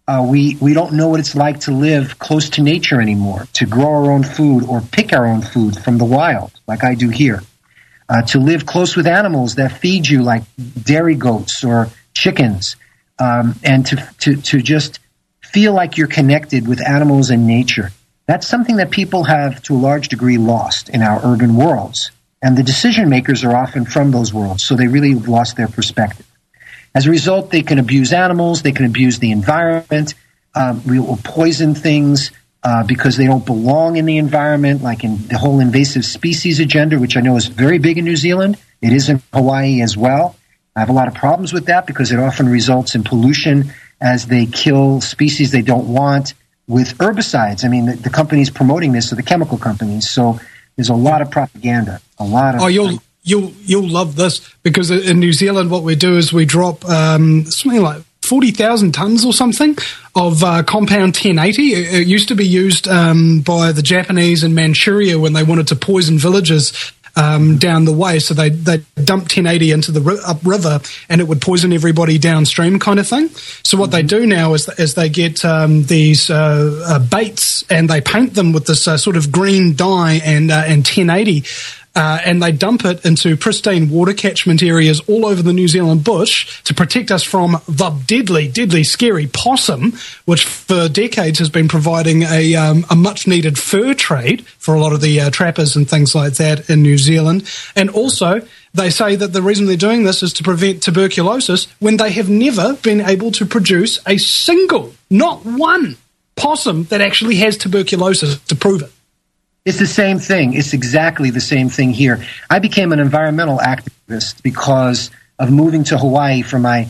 We don't know what it's like to live close to nature anymore, to grow our own food or pick our own food from the wild, like I do here. To live close with animals that feed you, like dairy goats or chickens, and to just feel like you're connected with animals and nature. That's something that people have, to a large degree, lost in our urban worlds. And the decision makers are often from those worlds, so they really have lost their perspective. As a result, they can abuse animals, they can abuse the environment, we will poison things because they don't belong in the environment, like in the whole invasive species agenda, which I know is very big in New Zealand. It is in Hawaii as well. I have a lot of problems with that because it often results in pollution as they kill species they don't want with herbicides. I mean, the companies promoting this are the chemical companies, so there's a lot of propaganda, a lot of... You'll love this because in New Zealand what we do is we drop something like 40,000 tons or something of compound 1080. It used to be used by the Japanese in Manchuria when they wanted to poison villages down the way. So they dumped 1080 into the upriver and it would poison everybody downstream kind of thing. So what they do now is they get these baits and they paint them with this sort of green dye and 1080. And they dump it into pristine water catchment areas all over the New Zealand bush to protect us from the deadly, deadly, scary possum, which for decades has been providing a much-needed fur trade for a lot of the trappers and things like that in New Zealand. And also, they say that the reason they're doing this is to prevent tuberculosis when they have never been able to produce a single, not one, possum that actually has tuberculosis to prove it. It's the same thing. It's exactly the same thing here. I became an environmental activist because of moving to Hawaii for my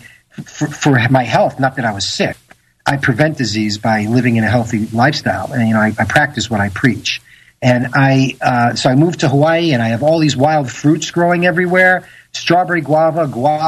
health. Not that I was sick. I prevent disease by living in a healthy lifestyle, and I practice what I preach. And so I moved to Hawaii, and I have all these wild fruits growing everywhere: strawberry, guava,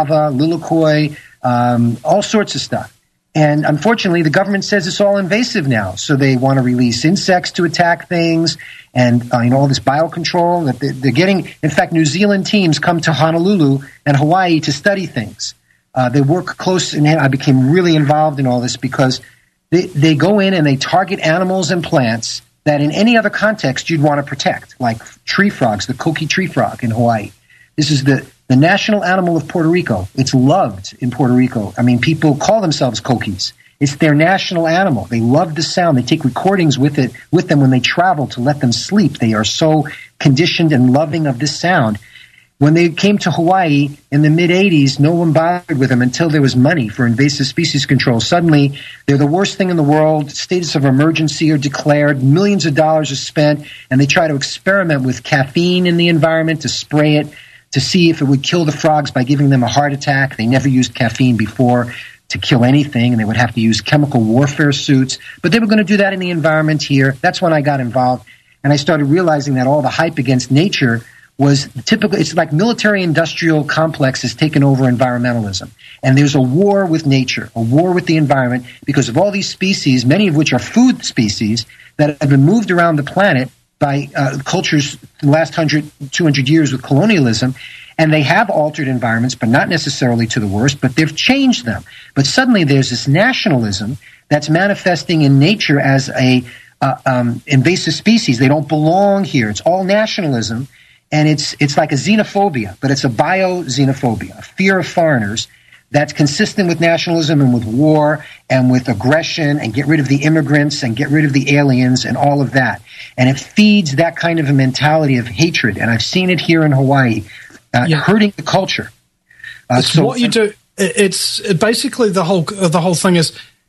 lilikoi, all sorts of stuff. And unfortunately, the government says it's all invasive now. So they want to release insects to attack things and, all this biocontrol that they're getting. In fact, New Zealand teams come to Honolulu and Hawaii to study things. They work close, and I became really involved in all this because they go in and they target animals and plants that in any other context you'd want to protect, like tree frogs, the coqui tree frog in Hawaii. This is the national animal of Puerto Rico. It's loved in Puerto Rico. I mean, people call themselves coquis. It's their national animal. They love the sound. They take recordings with them when they travel to let them sleep. They are so conditioned and loving of this sound. When they came to Hawaii in the mid-'80s, no one bothered with them until there was money for invasive species control. Suddenly, they're the worst thing in the world. States of emergency are declared. Millions of dollars are spent, and they try to experiment with caffeine in the environment to spray it to see if it would kill the frogs by giving them a heart attack. They never used caffeine before to kill anything, and they would have to use chemical warfare suits. But they were going to do that in the environment here. That's when I got involved, and I started realizing that all the hype against nature was typical. It's like military-industrial complex has taken over environmentalism. And there's a war with nature, a war with the environment, because of all these species, many of which are food species, that have been moved around the planet by cultures in the last 100, 200 years with colonialism, and they have altered environments, but not necessarily to the worst, but they've changed them. But suddenly there's this nationalism that's manifesting in nature as a invasive species. They don't belong here. It's all nationalism, and it's like a xenophobia, but it's a bio-xenophobia, a fear of foreigners that's consistent with nationalism and with war and with aggression and get rid of the immigrants and get rid of the aliens and all of that. And it feeds that kind of a mentality of hatred. And I've seen it here in Hawaii, hurting the culture. What you do, it's basically the whole thing is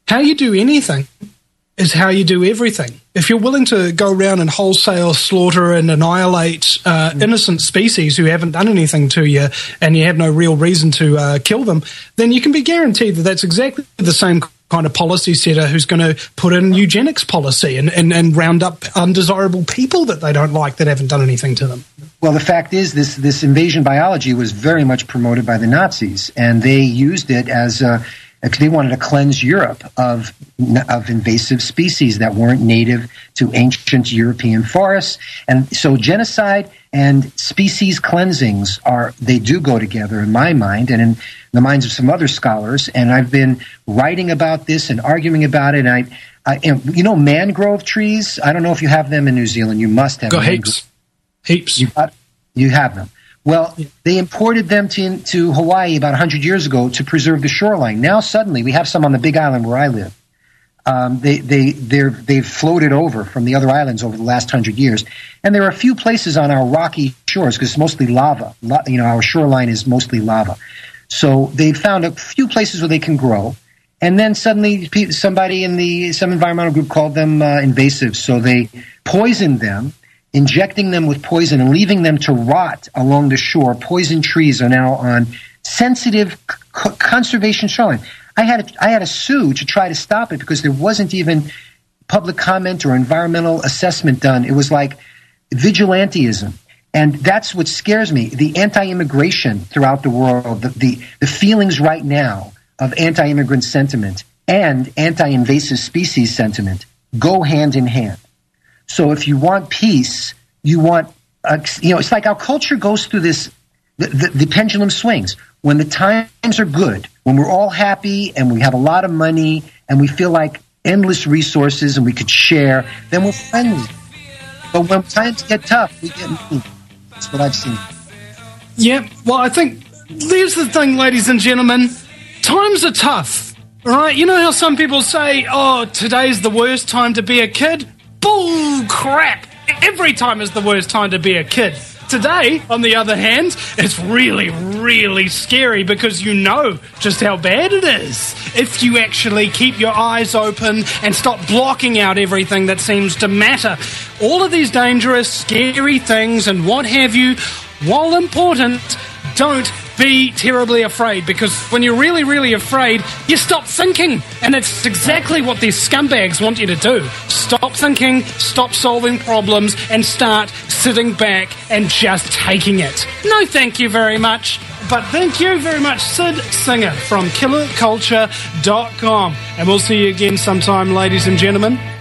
how you do anything is how you do everything. If you're willing to go around and wholesale slaughter and annihilate innocent species who haven't done anything to you, and you have no real reason to kill them, then you can be guaranteed that that's exactly the same kind of policy setter who's going to put in eugenics policy and round up undesirable people that they don't like that haven't done anything to them. Well, the fact is, this invasion biology was very much promoted by the Nazis, and they used it as they wanted to cleanse Europe of invasive species that weren't native to ancient European forests. And so genocide and species cleansings they do go together in my mind and in the minds of some other scholars. And I've been writing about this and arguing about it. And you know, mangrove trees, I don't know if you have them in New Zealand. You must have Got them. heaps. You have them. Well, they imported them to Hawaii about 100 years ago to preserve the shoreline. Now suddenly we have some on the Big Island where I live. They've floated over from the other islands over the last 100 years, and there are a few places on our rocky shores because it's mostly lava. You know, our shoreline is mostly lava. So they found a few places where they can grow, and then suddenly somebody in some environmental group called them invasive. So they poisoned them, injecting them with poison and leaving them to rot along the shore. Poison trees are now on sensitive conservation shoreline. I had to sue to try to stop it because there wasn't even public comment or environmental assessment done. It was like vigilantism. And that's what scares me. The anti-immigration throughout the world, the feelings right now of anti-immigrant sentiment and anti-invasive species sentiment go hand in hand. So if you want peace, you want, it's like our culture goes through this, the pendulum swings. When the times are good, when we're all happy and we have a lot of money and we feel like endless resources and we could share, then we're friendly. But when times get tough, we get mean. That's what I've seen. Yeah, well, I think here's the thing, ladies and gentlemen. Times are tough, all right? You know how some people say, oh, today's the worst time to be a kid? Bull crap. Every time is the worst time to be a kid. Today, on the other hand, it's really, really scary because you know just how bad it is. If you actually keep your eyes open and stop blocking out everything that seems to matter. All of these dangerous, scary things and what have you, while important, don't be terribly afraid, because when you're really, really afraid, you stop thinking. And it's exactly what these scumbags want you to do. Stop thinking, stop solving problems, and start sitting back and just taking it. No thank you very much, but thank you very much, Sid Singer from KillerCulture.com. And we'll see you again sometime, ladies and gentlemen.